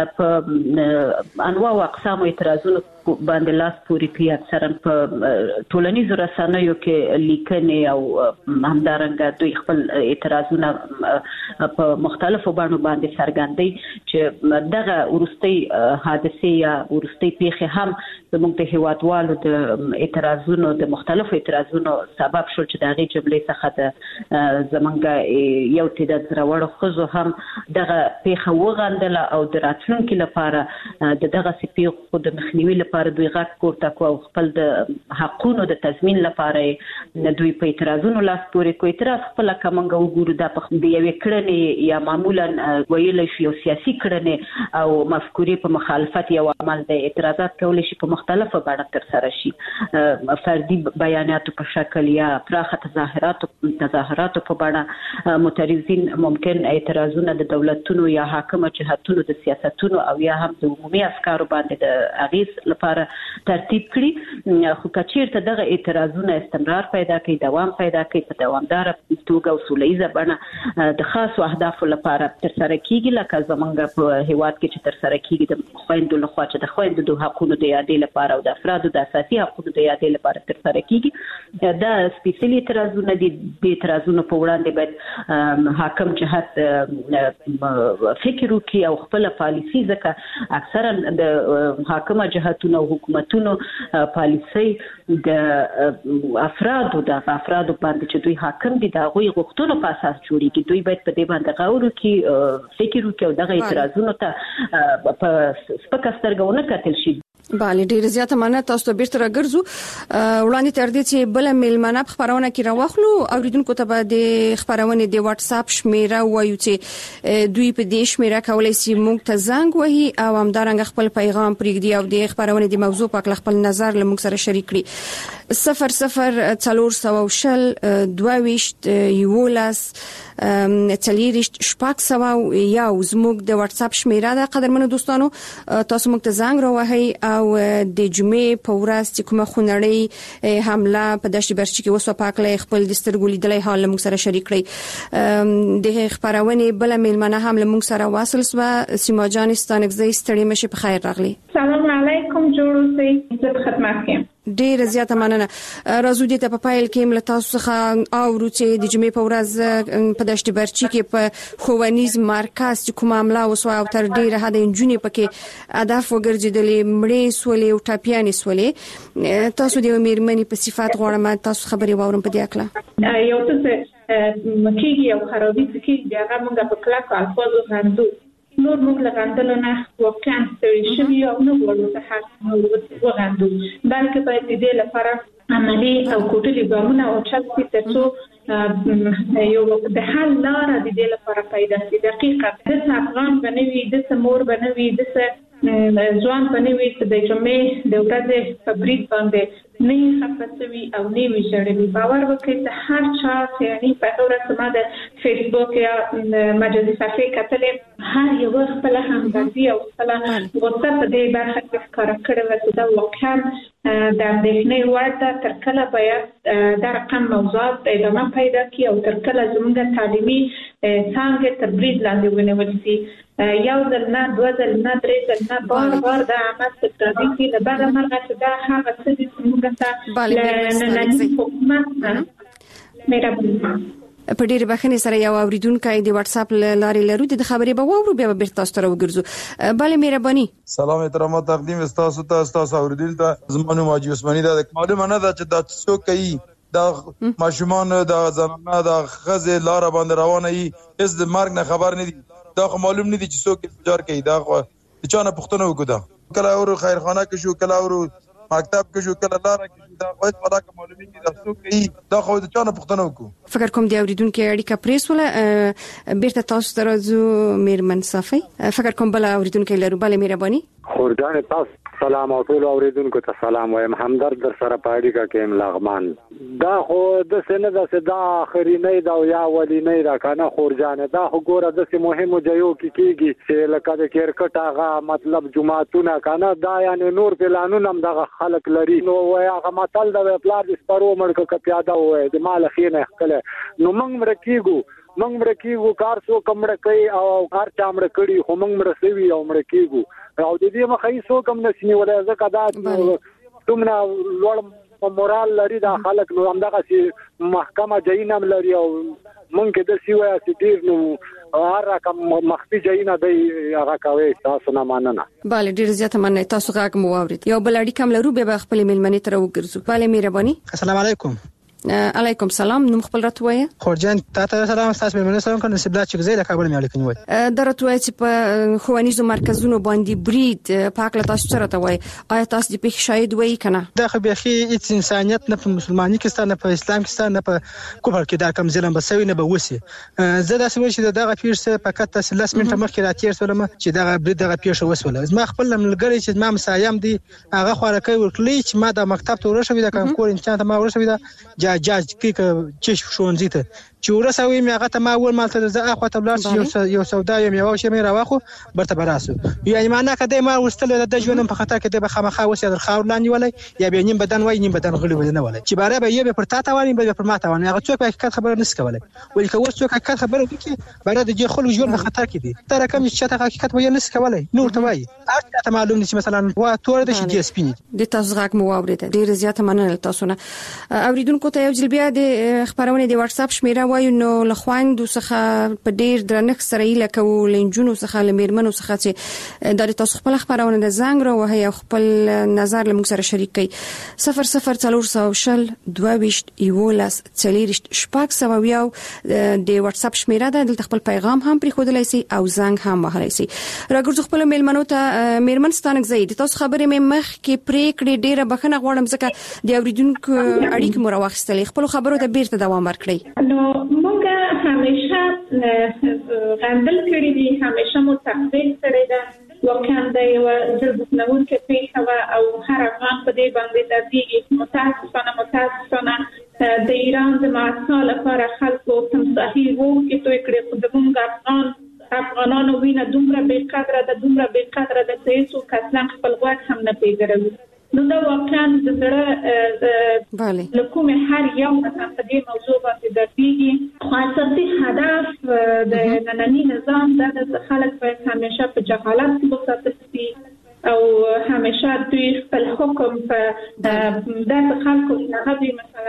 په انواع او اقسام اعتراضونو باندې لاس پوري کوي اکثرا په ټولنیزو رسنیو کې لیکنې او همدارنګه دوی خپل اعتراضونه په مختلفو بڼو باندې څرګندوي چې دغه ورستي حادثه یا ورستي پیښه هم زموږ د هیوادوالو د اعتراضونو د مختلفو اعتراضونو سبب شو چې دغه جبلې څخه د زمونږ یو تعداد زراوړ خزو هم دغه پیښه وغندله او د راتلونکي لپاره دغه سپیغ خود مخنیوي لپاره دوی غږ پورته کو او خپل د حقونو د تضمین لپاره دوی په اعتراضونو لاس پورې کوي اعتراض خپل کومنګ وګورو د یوې کړنې یا معمولا ویل شي او سیاسي کړنې او مفکورې په مخالفت یو عمل د اعتراضات کول شي په مختلفو بڼو تر سره شي فردي بیاناتو په شکل یا پراخه تظاهرات په بڼه معترضین ممکن اعتراضونه د دولتونو یا حاکمه جهاتونو د سیاستونو او یا هم د عمومي افکارو باندې د اغیز لپاره ترتیب کړي خو کچیرته دغه اعتراضونه استمرار پیدا کوي دوام پیدا کوي په دوامدار توګه او سولېزه بڼه د خاصو اهدافو لپاره تر سره کیږي لکه زمونږ په هیواد کې چې تر سره کیږي د خويندو لخوا چې د خويندو د حقوقو د یادې لپاره او د افرادو د اساسي حقوقو د یادې لپاره تر سره کیږي دا سپیشلی اعتراضونه دي د اعتراضونو په وړاندې باید حاکم جهات فکر وکړي او خپل پالیسي ځکه اکثرا د حاکمه جهاتونو او حکومتونو پالیسي د افرادو باندې چې دوی حاکم دي دا غوي غوښتنو په اساس جوړیږي دوی باید په دې باندې غور وکړي فکر وکړي او دغه اعتراضونو ته په سپکسترګونه کتل شي بله ډیر زیاته مننه تاسو ته بیرته راګرځو وړاندې تر دې چې بل میلمانه په خبرونه کې راوخلو اوریدونکو ته به د خبرونه د واتس اپ شمیره وایو چې دوی په دې شمیره کولای شي موږ ته زنګ وهي او همدارنګه خپل پیغام پرېږدي او د خبرونه د موضوع په اړه خپل نظر له موږ سره شریک کړي 00 22 یولس تلیریشت شپږ سوه یو زموږ د واتس اپ شمیره ده قدرمنو دوستانو تاسو موږ ته زنګ راوهئ او د جمعې په ورځ چې کومه خونړۍ حمله په دشت برچی کې وسو پاکله خپل د سترګو لیدلې حال موږ سره شریک کړئ د خبرونه بل میلمنه هم موږ سره واصل سو سیما جان ستانګزي ستړي مشه په خیر راغلي سلام علیکم جوړوسي زه خدمت کوم ډیر زیاته مننه راځو دې ته په پایل کې مل تاسو څخه او چې د جمعې په ورځ په دشت برچی کې په خوونیز مرکز چې کوم عمله وسو او تر ډیره حد انجونې پکې هدف وګرځیدلې مړې سولې او ټاپیانې سولې تاسو د میرمنې په صفات غواړم تاسو خبري واورم په دې اړه یو څه مکیږي او خرابې کې هغه موږ په کلاک الفاظو غندو نور موږ لغندل نه واقعا ستړي شوي او نه غواړو چې هر وغندو بلکې باید د دې لپاره عملي او کوټلي ګامونه اوچت شي ترڅو یو د حل لاره د دې لپاره پیدا شي. دقیقاً د افغان بنوي د مور بنوي د ځوان بنوي چې د جمعې د ورځې په برید باندې نه خفصوي او نه ویژړوي. باور وکړئ چې هر چا یعنی په ورځ ما د فیسبوک یا مجازي صفحې کتلې هر یو خپل همدردي او خپل غوسه په دې برخه کې ښکاره کړې وه چې دا واقعا د اندېښنې وړ ده. تر کله باید دا رقم موضوعات ادامه پیدا کړي او تر کله زموږ تعلیمي څانګې تر برید لاندې ونیول شي. یو ځل نه دوه ځل نه درې ځل نه بار دا عمل تکراري کړي له بده مرغه چې دا هغه څه دي چې موږ ته له ننني حکومت نه مهرباني په ډېر بخښنې سره یو اوریدونکو د واتس اپ لارې لرو د خبرې به وورو بیا به تاسو ته وګرځو. بله مهرباني. سلام احترامات تقدیم تاسو ته اوریدونکو زمونږ ماجی عثماني دا معلومه نه ده چې دا څه کوي دا ماشومان دا زنانه دا غزه لار باندې روانه ای هیڅ د مرګ نه خبر نه دي. دا خو معلوم نه دي چې څوک انفجار کوي. دا خو چا نه پښتنه وکړه کله اور خیرخانه کې شو کله اور مکتب کې شو کله لار کې دا خو په لکه معلومي دي دا څوک کوي. دا خو چا نه پښتنه وکړو. فکر کوم دی اوریدونکو اړیکه پریسوله بیرته تاسو ته راځو میرمن صافي. فکر کوم بل اوریدونکو لرو. بله مهرباني. خورجان تاسو سلام او ټول اوریدونکو ته سلام وایم. همدرد در سره پاړی کا کې لغمان دا خو د سینه د صدا اخري نه دا یا ولی نه دا کنه خورجان دا خو ګوره د سه مهمو ځایو کې کیږي چې لکه د کرکټ هغه مطلب جمعهتونه کنه دا یعنی نور پلانونه هم د خلک لري نو هغه متل د پلار د سپارو مړ ک پیاده وای د مال خینه خله نو موږ مرکیږو کار سو کمړه کوي او هر چا مړ کړي خو موږ مرسوي او مرکیږو او د دې مخې سو کم نسنی ولې زکه دا دومره لوړ مورال لري دا خلک نو همدغه سي محکمه جینم لري او مونږ د سیویا سټیر نو هر رقم مخفي جینا دی هغه کوي تاسو نه مننه. bale ډیر زیاته مننه تاسو غاګ مو اورید. یو بل اړیکه کم لرو به خپل ملمنې تر وګرځو. bale مهرباني. السلام علیکم. علیکم سلام. نوم خپل راتوي. خورجان تاسو سلام تاسو مې سلام کوم نسبت چې زه د کابل مې الیکن وای. درته چې په خوانیزو مرکزونو باندې برید پاکله تاسو سره ته وای. آیا تاسو د پیښ شاهد وای کنه؟ دا خو به هیڅ انسانيت نه په مسلمانۍ کې ستانه په اسلام کې ستانه په کوبر کې دا کم ظلم بسوي نه به وسی. زه دا سوي چې دغه پیښه فقط تاسو لاس منټه مخکې راتیر سولم چې دغه برید دغه پیښه وسوله. ما خپل ملګری چې ما مسایم دي هغه خوراکي ورکلی چې ما د مکتب ته ورشوي د کانکور امتحان ته ما ورشوي دا جاج کې چې شونځي ته چې ورسوي مې هغه ته ما ول مالته زه اخو ته بلار یو سودا یم یو شی مې راوخو برته براسو یعنی معنا کده ما ورستل د ژوندم په خطر کې د خامخا وسه در خاور لاندې ولای یا به نیم بدن وای نیم بدن غړي ولنه ولای چې باره به یې په پرتا تا وای به پر ما تا وای هغه څوک حقیقت خبر نه سکولای ولې که څوک حقیقت خبر وکي باره د خلکو ژوند په خطر کې دي تر کوم چې ته حقیقت وای نه سکولای نور ته وای ارته ته معلوم نشي مثلا وا تور د شي اس پی د تاسو غاک مو اورید ډیر زیاته مننه تاسو نه اوریدونکو ته یو ځل بیا د خبرونه د واتس اپ شمیره وایو نو لخواندو څخه په ډیر درنښت سره یې لکه لنجونو څخه لمیرمنو څخه چې د تاسو خپل خبرونه د زنګ را وهي خپل نظر لمږ سره شریک کړئ 0040 22 یولس چلیرشت شپږ سویاو د واتس اپ شمیره ده دلته خپل پیغام هم پرې خودلای شي او زنګ هم وهلای شي راګرځو خپل میلمنو ته میرمن ستانک زید تاسو خبرې مې مخ کې پرې کړې ډیره بخنه غواړم ځکه د اوریدونکو اړیکې مو راوښتلې خپل خبرو ته بیرته دوام ورکړئ نو موږ همیشه غندل کړی دي همیشه مو تقدیر کړی ده واقعا د یو ځلبنون کې پیښه او هر افغان په دې باندې د دې متاسفانه د ایران د معاصله لپاره خلکو تمساحي وو کې توې کړې خو د موږ افغانانو وینه دومره بې قدره د سېسو کسان خپل غوښ هم نه پیژني نو دا واقعا د زړه لکه هر یو په دې موضوع باندې درېږي خو اساسي هدف د ننني نظام د خلک په همیشه په جهالت کې وساتل شي او همیشه دوی خپل حکم په د خلکو نه مثلا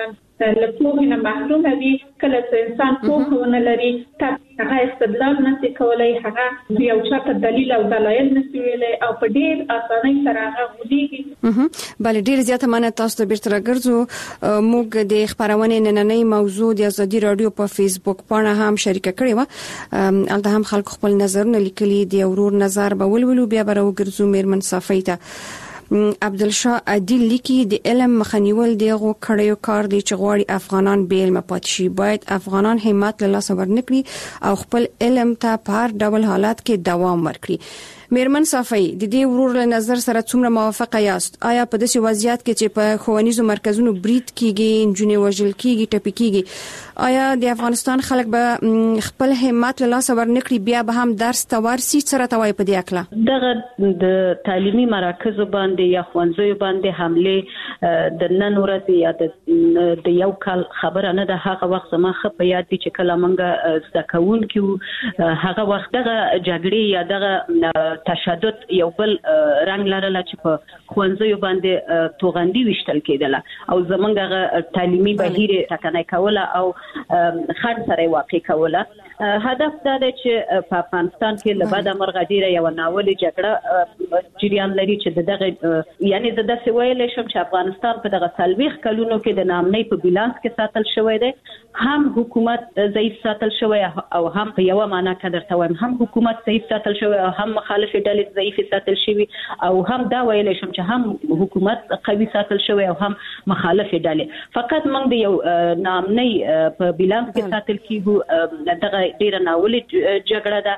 له پوهې نه محروم وي کله چې انسان پوهه ونه لري هغه استدلال نشي کولای هغه یو چاته دلیل او دلایل نشي ویلای او په ډیر اسانۍ سره هغه غوډيږي. بل ډیر زیاته مننه تاسو ته بیرته راګرځو. موږ د خبرونې نننۍ موضوع د ازادي رادیو په فیسبوک باندې هم شریک کړې و. البته هم خلک خپل نظرونه لیکلي دي. ورور نظر به ولولو بیا به راګرځو میرمن صافی ته. عبدالشاه عادل لیکي د علم مخنیول دغه کړیو کار دی چې غواړي افغانان بیل مپات شي. باید افغانان همت له لاس ورنکړي او خپل علم ته په هر ډول حالات کې دوام ورکړي. میرمن صافی د دې ورور له نظر سره څومره موافقه یاست؟ آیا په داسې وضعیت کې چې په ښوونیزو مرکزونو برید کیږي، انجونې وژل کیږي، ټپي کیږي، آیا د افغانستان خلک به خپل همت له لاس ورنکړي بیا به هم درس ته ورسي؟ سره توای په دې اکله دغه د تعلیمي مراکزو باندې یا ښوونځیو باندې حمله د نن ورځې یا د یو کال خبره نه ده. هغه وخت ما خو په یاد دي چې کله مونږ زده کوونکو هغه وخت دغه جګړې یا دغه تشدد یو بل رنگ لرله چې په ښوونځیو باندې توغندي وشتل کېدله او زمونږ تعلیمي بهیر ټکنۍ کوله او خنډ سره واقع کوله. هدف دا دی چې په افغانستان کې لباده مرغه ډیره یو ناولي جګړه جریان لري چې دغه یعنی د داسې ویل شم چې افغانستان په دغه 40 کلونو کې د نامنۍ په بیلانس کې ساتل شوی دی. هم حکومت ضعیف ساتل شوی او هم په یو معنا کې درته وایم هم حکومت ضعیف ساتل شوی او هم مخالف ډلې ضعیف ساتل شوی او هم دا ویل شم چې هم حکومت قوي ساتل شوی او هم مخالف ډلې. فقط موږ د یو نامنۍ په بیلانس کې ساتل کیږو. دغه ډیره ناولي جګړه ده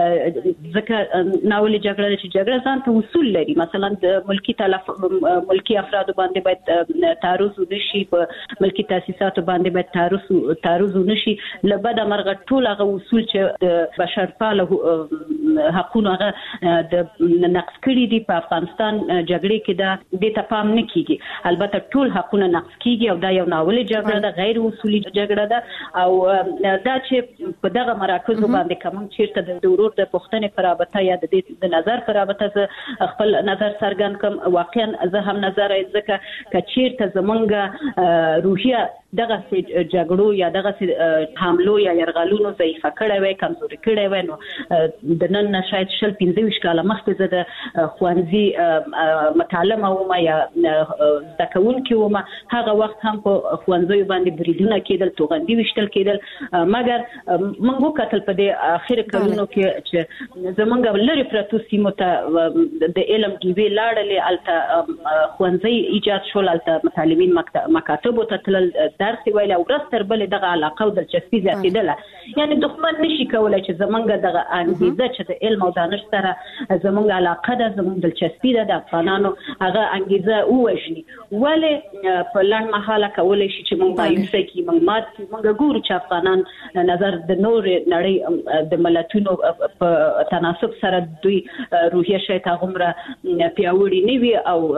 ځکه ناولي جګړه چې جګړه ځان ته اصول لري. مثلا د ملکی افراد باندې باید تعرض نشي، په ملکی تاسیساتو باندې باید تعرض نشي. لبدا مرغه ټول هغه اصول چې د بشرپاله حقوقو هغه د نقض کړي دي په افغانستان جګړې کې د دې ته پام نه کیږي. البته ټول حقوقونه نقض کیږي او دا یو ناولي جګړه ده، غیر اصولي جګړه ده او دا چې په دغه مراکزو باندې کوم چیرته د ضرورت د پښتنې پر رابطه یا د نظر پر رابطه خپل نظر څرګند کوم. واقعا زه هم نظر ځکه کچیرته زمونږ روحیه دغه جګړو یا دغه حملو یا يرغلونو ضعیفه کړي وي، کمزوري کړي وي، نو د نن شاید 15 کاله مخکې زه د ښوونځي متعلمه وم یا زده کوونکې وم. هغه وخت هم په ښوونځیو باندې بریدونه کېدل، توغندي وشتل کېدل. مګر موږ وکتل په دې اخر کلونو کې چې زمونږ لری پرتو سیمو ته د علم ډیوی لاړلې، الته ښوونځي ایجاد شول، الته متعلمین مکاتب ته تلل، درس ویل او ورستر بل دغه علاقه او دلچسپي زیاتېدله. یعنی دښمن نشي کولای چې زمونږ دغه انګیزه چې د علم او دانش سره زمونږ علاقه ده، زمونږ دلچسپي ده د افغانانو هغه انګیزه ووژني. ولې په لړ مهاله کولای شي چې موږ مایوسه کی موږ مات کی موږ ګورو چې افغانان نظر د نور نړۍ د ملتونو په تناسب سره دوی روحیه شي ته غمره پیاوړي نیوي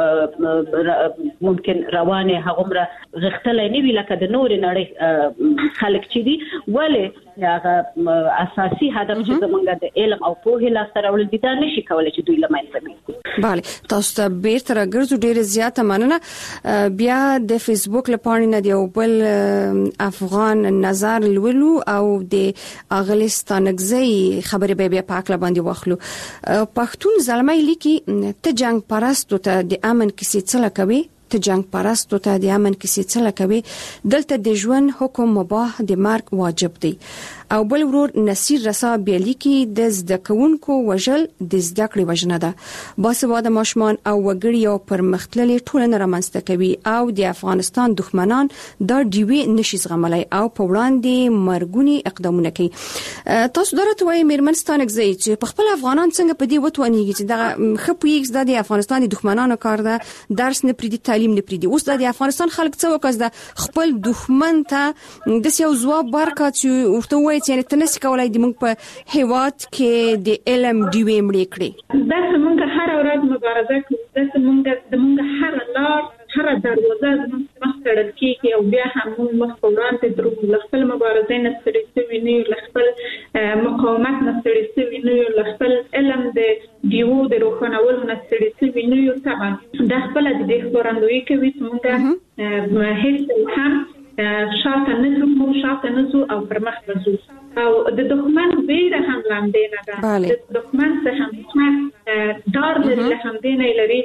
او ممکن روانه هغمره غختلې نیوي لکه د نور نړۍ خلک چې دي. ولې هغه اساسي هدف چې زمونږ د علم او پوهې لاسته راوړل دي دا نشي کولای چې دوی لمنځه وړي. بله تاسو ته بیرته راګرځو. ډیره زیاته مننه. بیا د فیسبوک لپاره نه دی او بل افغان نظر لولو او د اغلستانګزي خبرې به بیا پاک لباندې واخلو. پښتون زلمۍ لیکي ته جنگ پرستو ته د امن کیسې څه کوي؟ ته جنگ پرستو ته د امن کیسې څه کوي؟ دلته د ژوند حکم مباح، د مرګ واجب دی. او بل ورور نصیر رسا بیلی کې د زده کوونکو وژل د زده کړې وژنه ده. باسواده ماشومان او وګړي او پرمختللي ټولنه رامنځته کوي او د افغانستان دښمنان دا ډیوی نشي زغملای او په وړاندې مرګونی اقدامونه کوي. تاسو درته وایي میرمن ستانګزي چې په خپل افغانان څنګه په دې وتوانیږي چې دا خپویږي د افغانستان دښمنانو کار ده، درس نه پریدي، تعلیم نه پریدي. اوس د افغانستان خلک څه وکړي؟ خپل دښمن ته د یو ځواب ورکړي چې ورته یعنی تنسي کولای د موږ په هیواد کې د علم ډیوی مړې کړې. دا څنګه هر ورځ مبارزه کوي، دا څنګه هر لار هر دروازه مخ تړل کیږي او بیا هم مخ په وړاندې درو. خپل مبارزه نه ستړي شوي نه، خپل مقاومت نه ستړي شوي نه، خپل علم د دیو د روښانولو نه ستړي شوي نه. طبعا دا خپل د دې خبرندوی کوي چې موږ هیڅ هم شاته نه ځو او پر مخ ځو او د دښمن ویره هم لاندې نه ده د دښمن څخه هم دار لري هم دینه لري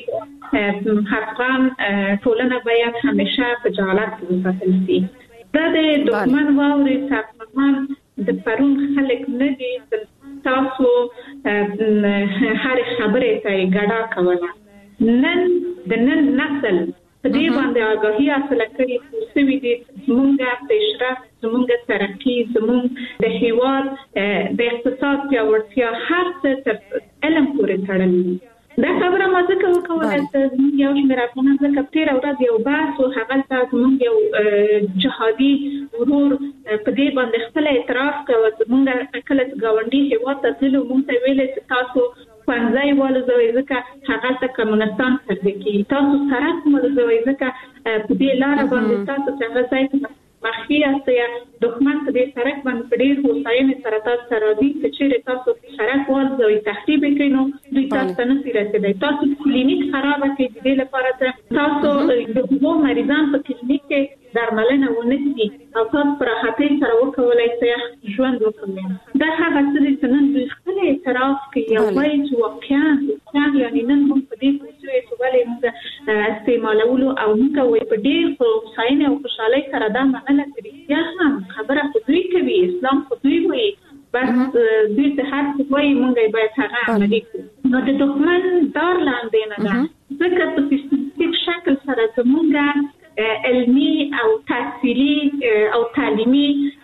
افغان ټولنه باید همیشه په جالات کې وساتل شي دا د دښمن واوري افغان د پرون خلک نه دي تاسو هر خبره ته ګډا کوله نن د نن نسل په دې باندې آگاهي حاصله کړې چې دې زموږ پیشرفت زموږ ترقی زموږ د هیواد د اقتصاد پیاوړتیا هر څه تر علم پورې تړلي دا خبره ما ځکه وکوله چې زموږ یو شمېر افغانان ځکه تېره ورځ یو بحث و هغه ته زموږ یو جهادي ورور په دې باندې خپل اعتراف کوي زموږ کله چې ګاونډي هیواد ته تللو موږ ته ویل چې تاسو ښوونځی ولزوئ ځکه هغه ته کمونستان تربیه کوي تاسو سړک ولزوئ ځکه په دې لاره باندې تاسو چې هغه ځای ته مخکې یاست یا دښمن په دې سړک باندې په ډېر هوساینې سره تاسو سره دي چې چېرې تاسو سړک ولزوئ تخریب یې کوي نو دوی تاسو ته نشي رسېدی تاسو کلینیک خرابه کړئ د دې لپاره چې تاسو د هغو مریضان په کلینیک کې درملنه ونه کړي او تاسو پر راحتۍ سره وکولای شئ ژوند وکړئ دا هغه څه دي چې نن دوی خپل اعتراف کوي او وایي چې واقعا یعنې نن موږ په دې پوه چې ولې موږ استعمالولو او موږ وایي په ډېر هوساینې او خوشحالۍ سره دا منله چې رښتیا هم خبره خو دوی کوي اسلام خو دوی وایي بس دوی ته هر څه وایي موږ باید هغه عملي کړو نو د دښمن دار لاندې نه ده ځکه په سیستماتیک شکل سره زموږ علمي او تحصیلي او تعلیمي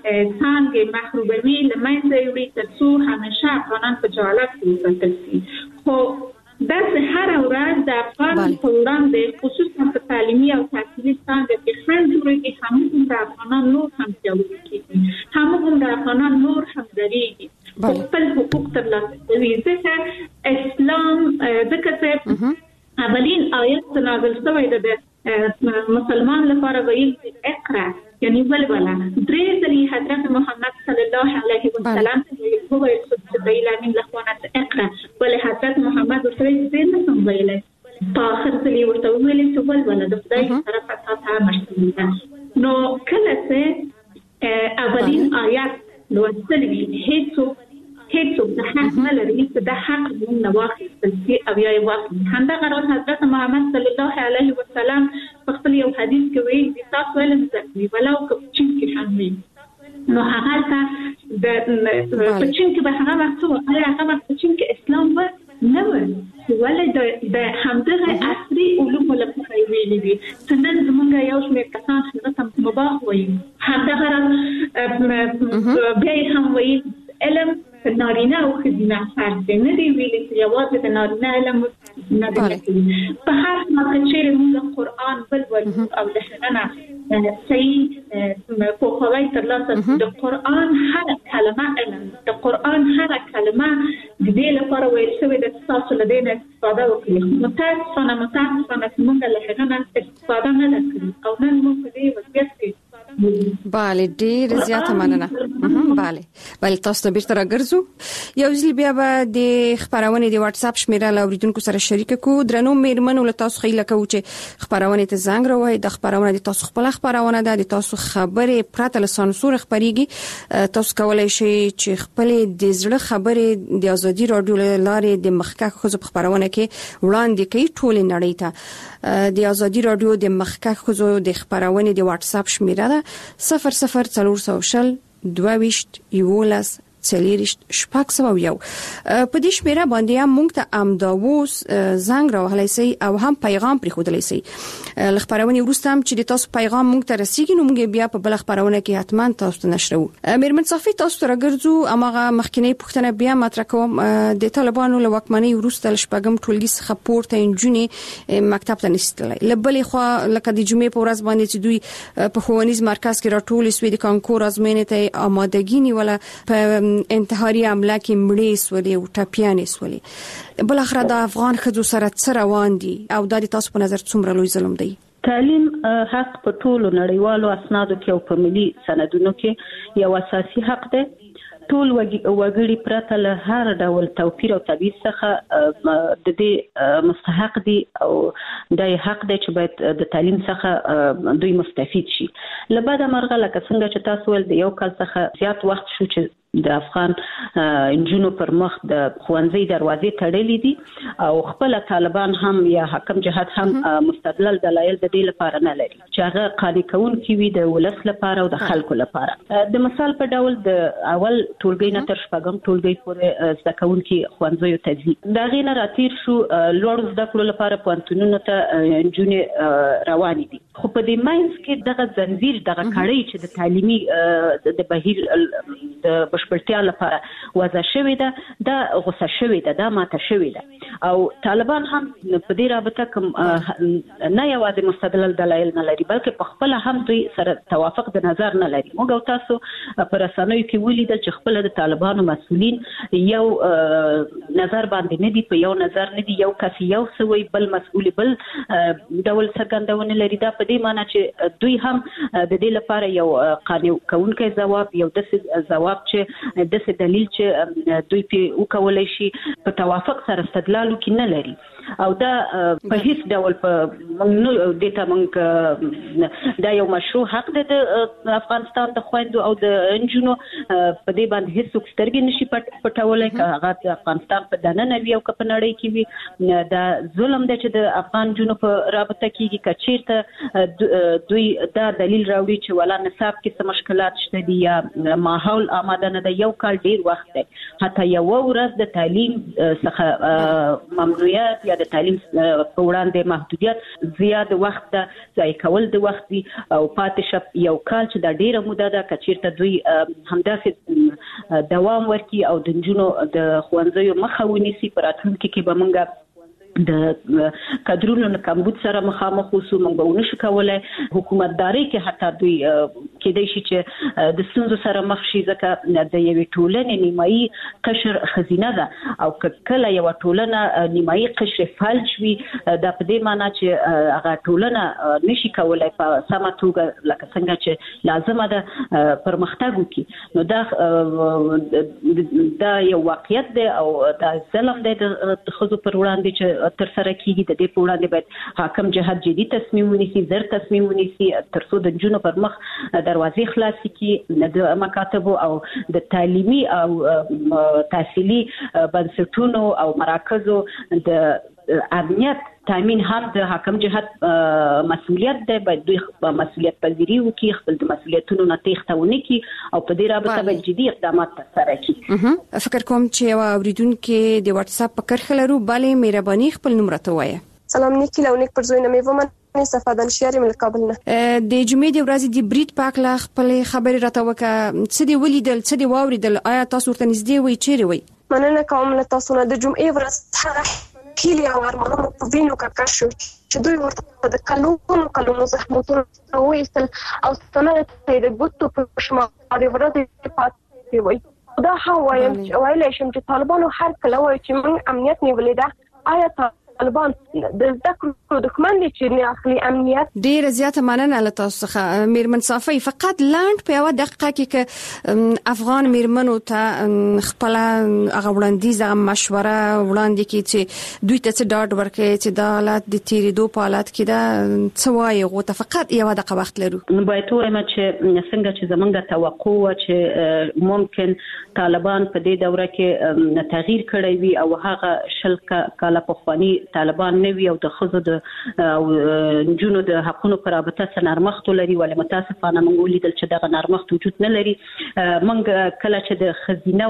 څانګې محروموي له منځه یوړي تر څو همیشه افغانان په جهالت کې وساتل شي خو داسې هره ورځ د افغان په وړاندې خصوصا په تعلیمي او تحصیلي څانګه کې خنډ جوړېږي همغومره افغانان نور هم پیاوړي کېږي همغومره افغانان نور هم درېږي خپل حقوق ترلاسه کوي ځکه اسلام ځکه چې اولین آیت نازل شوی د مسلمان لپاره ویل اقرا یعنی ولولا درې ځلې حضرت محمد صلی الله علیه وسلم هو ویل من لخوانات اقرا ولې حضرت محمد ورته دې نه سم ویلای په اخر ځلې ورته ویل چې ولولا د خدای طرفه تاسو مشتمل نو کله چې اولین آیات لوستل وی هیڅوک د حق نه لري چې د حق زموږ نه واخیستل شي او یا یې واخلي همدغه راز حضرت محمد صلی الله علیه وسلم په خپل یو حدیث کې ویلي تاسو علم زده کړئ ولو که په چین کې هم وي نو هغه ته په چین کې به هغه وخت و هغه وخت په چین کې اسلام به نه و ولې د همدغه عصري علومو لپاره ویلي وي چې نن زموږ یو شمېر کسان هغه ته مباح وایي همدغه راز بیا یې هم وایي علم نارینه او ښځینه فرق دی نه دی ویلي چې یوازې د نارینه علم نه دی په هر حال کې چیرې موږ قرآن ولولو او د هغه نه صحیح پوهاوی ترلاسه د قرآن هره کلمه علم د قرآن هره کلمه د دې لپاره ویل شوې ده چې تاسو له دې نه استفاده وکړئ متاسفانه چې موږ له هغه نه استفاده نه ده کړې او نن موږ په دې وضعیت کې بله ډیر زیاته مننه بله تاسو بیرته راګرځو یو ځل بیا به د خبرونه د واتس اپ شمیره لاوریدونکو سره شریک کو درنو میرمنو له تاسو خیله کو چې خبرونه ته زنګ راوړئ د خبرونه د تاسو خپل خبرونه ده د تاسو خبره پرته له سانسور خبريږي تاسو کولای شئ چې خپل د زړه خبره د ازادي رادیو لارې د مخکښ خو خبرونه کې وړاندې کوي ټول نړۍ ته د ازادي رادیو د مخکښ خو د خبرونه د واتس اپ شمیره ده 0040 22 یولس څلېرشت شپږ سوه یو په دې شمیره باندې هم موږ ته امداوس زنګ راوهلی سئ او هم پیغام پرېښودلی سئ له خپرونې وروسته هم چې د تاسو پیغام موږ ته رسیږي نو موږ بیا په بله خپرونه کې حتما تاسو ته نشروو میرمن صافي تاسو ته راګرځو هماغه مخکینۍ پوښتنه بیا مطرح کوم د طالبانو له واکمنۍ وروسته له شپږم ټولګي څخه پورته نجونې مکتب ته نشي تللی له بلې خوا لکه د جمعې په ورځ باندې چې دوی په ښوونیز مرکز کې راټولې سوې د کانکور ازموینې ته آمادګي نیوله په انتحاري عمله کې مړې سولې او ټپیانې سولې بل اخر د افغان ښځو سره څه روان دي او د تاسو په نظر څومره لوی ظلم دی تعلیم حق په ټولو نړیوالو اسنادو کې او په ملي سندونو کې یو اساسي حق دی ټول وګړي پرته له هر ډول توپیر او تبعیض څخه د دې مستحق دي او د حق دی چې باید د تعلیم څخه دوی مستفید شي. لبعد مرغه لکه څنګه چې تاسو ول د یو کال څخه زیات وخت شو چې د افغان انجونو پر مخ د خوانزي دروازې تړلې دي او خپل طالبان هم یا حکم جهاد هم مستدلل دلایل د دې لپاره نه لري چې هغه قانع کوونکي وي د ولس لپاره او د خلکو لپاره. د مثال په ډول د اول ټولګي نه تر شپږم ټولګي پورې زده کوونکي خوانزيو ته ځي. دا غینه راتیر شو لوړ زده کړو لپاره پوهنتونونو ته انجونې روانې دي. خو په دې ماینس کې دغه زنجیر دغه کړۍ چې د تعلیمي د بهیر د بشپړتیا لپاره وضع شوې ده دا غوسه شوې ده دا ماته شوې ده او طالبان هم په دې رابطه کوم نه یوازې مستدلل دلایل نه لري بلکې په خپل هم دوی سره توافق د نظر نه لري. موږ او تاسو پر رسنیو کې ولیدل چې خپل د طالبانو مسؤلین یو نظر باندې نه دي په یو نظر نه دي یو کس یو سوی بل مسؤل بل ډول څرګندونه لري. دا په دې معنی چې دوی هم د دې لپاره یو قانع کوونکی ځواب یو داسې ځواب چې د څه دلیل چې دوی په وکولای شي په توافق سره استدلال وکړي نه لري او دا په هیڅ ډول په نو دیتا مونږ دا یو مشروع حق دی د افغانستان د خويندو او د انجونو په دې باندې هیڅ سترګې نشي پټولای که هغه د افغانستان په دننه وي او که په نړۍ کې وي. دا ظلم دی چې د افغان جنونو په رابطه کې کچیرته دوی دا دلیل راوړي چې ولا نصاب کې څه مشکلات شته دي یا ماحول آماده نه دی. یو کال ډیر وخت دی حتی یو ورځ د تعلیم څخه ممنوعیت یا د تعلیم په وړاندې محدودیت زیات وخت ځای کول د وخت دی او پاتې یو کال چې د ډیره موده ده کچیرته دوی همداسې دوام ورکړي او د جنونو د خوانزیو مخه ونیسي. په راتلونکي کې به موږ د کادرونو نه کمبود سره مخامخ اوسو. موږ به ونشو کولای حکومتداري کې حتی دوی کېدای شي چې د ستونزو سره مخ شي ځکه د یوې ټولنې نیمایي قشر خزینه ده او کله یو ټولنه نیمایي قشر فلج وي دا په دې معنی چې هغه ټولنه نشي کولای په سمه توګه لکه څنګه چې لازمه ده پرمختګ وکړي. نو دا یو واقعیت دی او دا ظلم دی د خزو پر وړاندې چې تر سره کیږي. د دې په وړاندې باید حاکم جهاد جدي تصمیم ونیسي زر تصمیم ونیسي ترڅو د جنونو پر مخ دروازې خلاصې کړي د مکاتبو او د تعلیمي او تحصیلي بنسټونو او مراکزو د امنیت تامین هم د حاکم جهاد مسؤلیت دی. باید دوی مسؤلیت پذیری وکړي خپل د مسؤلیتونو نه تېښته ونه کړي او په دې رابطه باید جدي اقدامات ترسره کړي. فکر کوم چې یو اوریدونکو د واتس اپ په کرخه لرو bale مهرباني خپل نوم راته وایي. سلام نیکی لونیک پر زوینه میومن استفاده شهر من کابل نه د جمعې د ورځې د بریټ پاک لا خپل خبري راته وکړه څه دی ولیدل څه دی واوریدل آیا تاسو ورته نږدې وای چیرې وای؟ مننه کوم له تاسو نه د جمعې ورځ هغه هیله او ارمانونه په وینو کې شو چې دوی ورته د کلونو زحمتونه وایستل او ستنه د بوتو په شمال د ورځې پاتې وای. دا هوایم ویلای شم چې طالبانو هر کله وایي چې موږ امنیت نیولې ده. آیا طالبان د ذکر دښمن دي چې نه اخلي امنیت؟ ډیر زیاته مننه له تاسو څخه میرمن صافی. فقط لاند په یو دقیقه کې ک افغان میرمنو ته خپل هغه وړاندیز مشوره وړاندې کې چې دوی ته څه ډاډ ورکړي چې د حالات د تیریدو په حالات کې دا څه وایي غوته فقط یو دقیقه وخت لرو. نو باید وایم چې څنګه چې زمونږ توقع و چې ممکن طالبان په دې دوره کې تغییر کړی وي او هغه شل کاله پخوانی طالبان نه وي او د خزو د جنونو د حقونو پر رابطه سره نرمښت لري ولې متاسفانه موږ ولیدل چې دغه نرمښت وجود نه لري. موږ کله چې د خزینه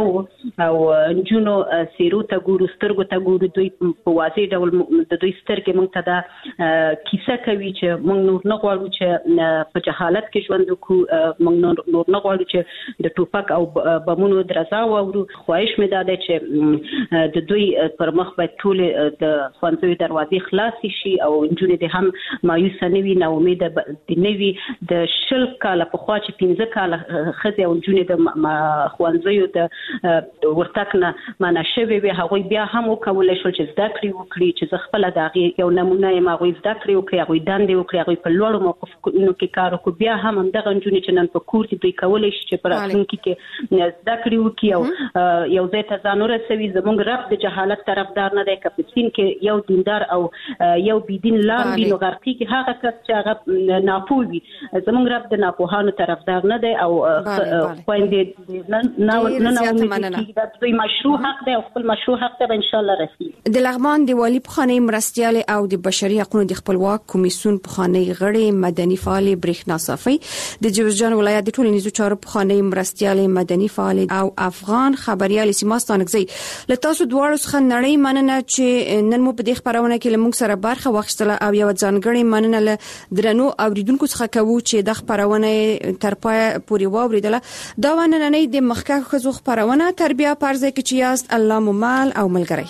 او جنونو سیرو ته ګورو سترګو ته ګورو دوی په واضح ډول د دوی سترګې موږ ته دا کیسه کوي چې موږ نور نه غواړو چې په جهالت کې ژوند وکړو. موږ نور نه غواړو چې د ټوپک او بمونو درزا واورو. خواهش مې ده چې د دوی پر مخ باید ټول د خوانزوی دروازې خلاصې شي او نجونې د هم مایوسه نه وي نا امیده د نوي د شل کاله په خوا چې 15 کاله ښځې او نجونې د خوانزیو د ورتک نه معنا شوی وي هغه بیا هم وکولای شو چې زده کړې وکړي چې خپل دغه یو نمونه یې ما غوي زده کړې وکړي هغه دندې وکړي هغه په لوړو موقفونو کې کار وکړي بیا هم دغه جنونی چې نن په کور کې دوی کولای شي چې پر راتلونکي کې زده کړې وکړي او یو ځای ته ځان ورسوي زموږ رب د جهالت طرفدار نه دی کپسین کې یو دیندار او یو بيدین لاندې نو غرقي کې هغه کس چې هغه ناپوهي زموږ رب د ناپوهانو طرفدار نه دی او خويندې نه دوی مشروع حق دی او خپل مشروع حق ته ان شاء الله رسي د لغمان د والی پخانه مرستيال او د بشري حقوقو د خپلواک کمیسیون پخانه غړي مدني فعال برېښنا صافي د جوزجان ولایت د ټولنیزو چارو پخانه مرستيال مدني فعال او افغان خبريال سیماستانګزي له تاسو دواړو څخه نړۍ مننه چې نن مو په دې خبرونه کې لمونږ سره برخه واخیستله او یو ځانګړي مننه له درنو اوریدونکو څخه کوو چې د خبرونه تر پای پورې واوریدله دا ونننې د مخکښ خزو خبرونه تربیه پرځه کې چې یاست الله ممال او ملګری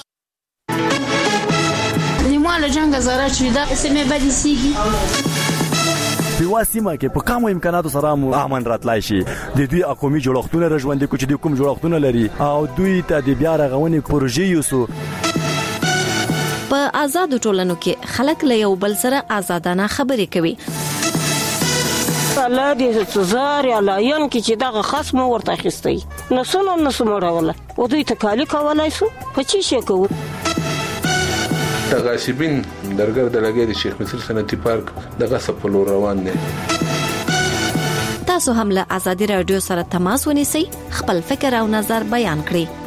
نیماله جنگ زاره چې دا سمې بدی سیږي په واسمه کې په کومو امکاناتو سره مو امن راتلای شي د دوی اقومي جوړښتونه رژوندې کوچ د کوم جوړښتونه لري او دوی ته د بیا رغونې پروژې یوسو په آزاد ټولنو کې خلک له یو بل سره آزادانه خبرې کوي الله دې تزار یا لاین کې چې دغه خصم ورته اخیستي نسونه ولا او دوی تکالی کولای شو په چی شي کوو تغاسبین درګر د لګي د شیخ مصر صنعتي پارک دغه سپلو روان دي تاسو هم له آزادي رادیو سره تماس ونیسئ خپل فکر او نظر بیان کړئ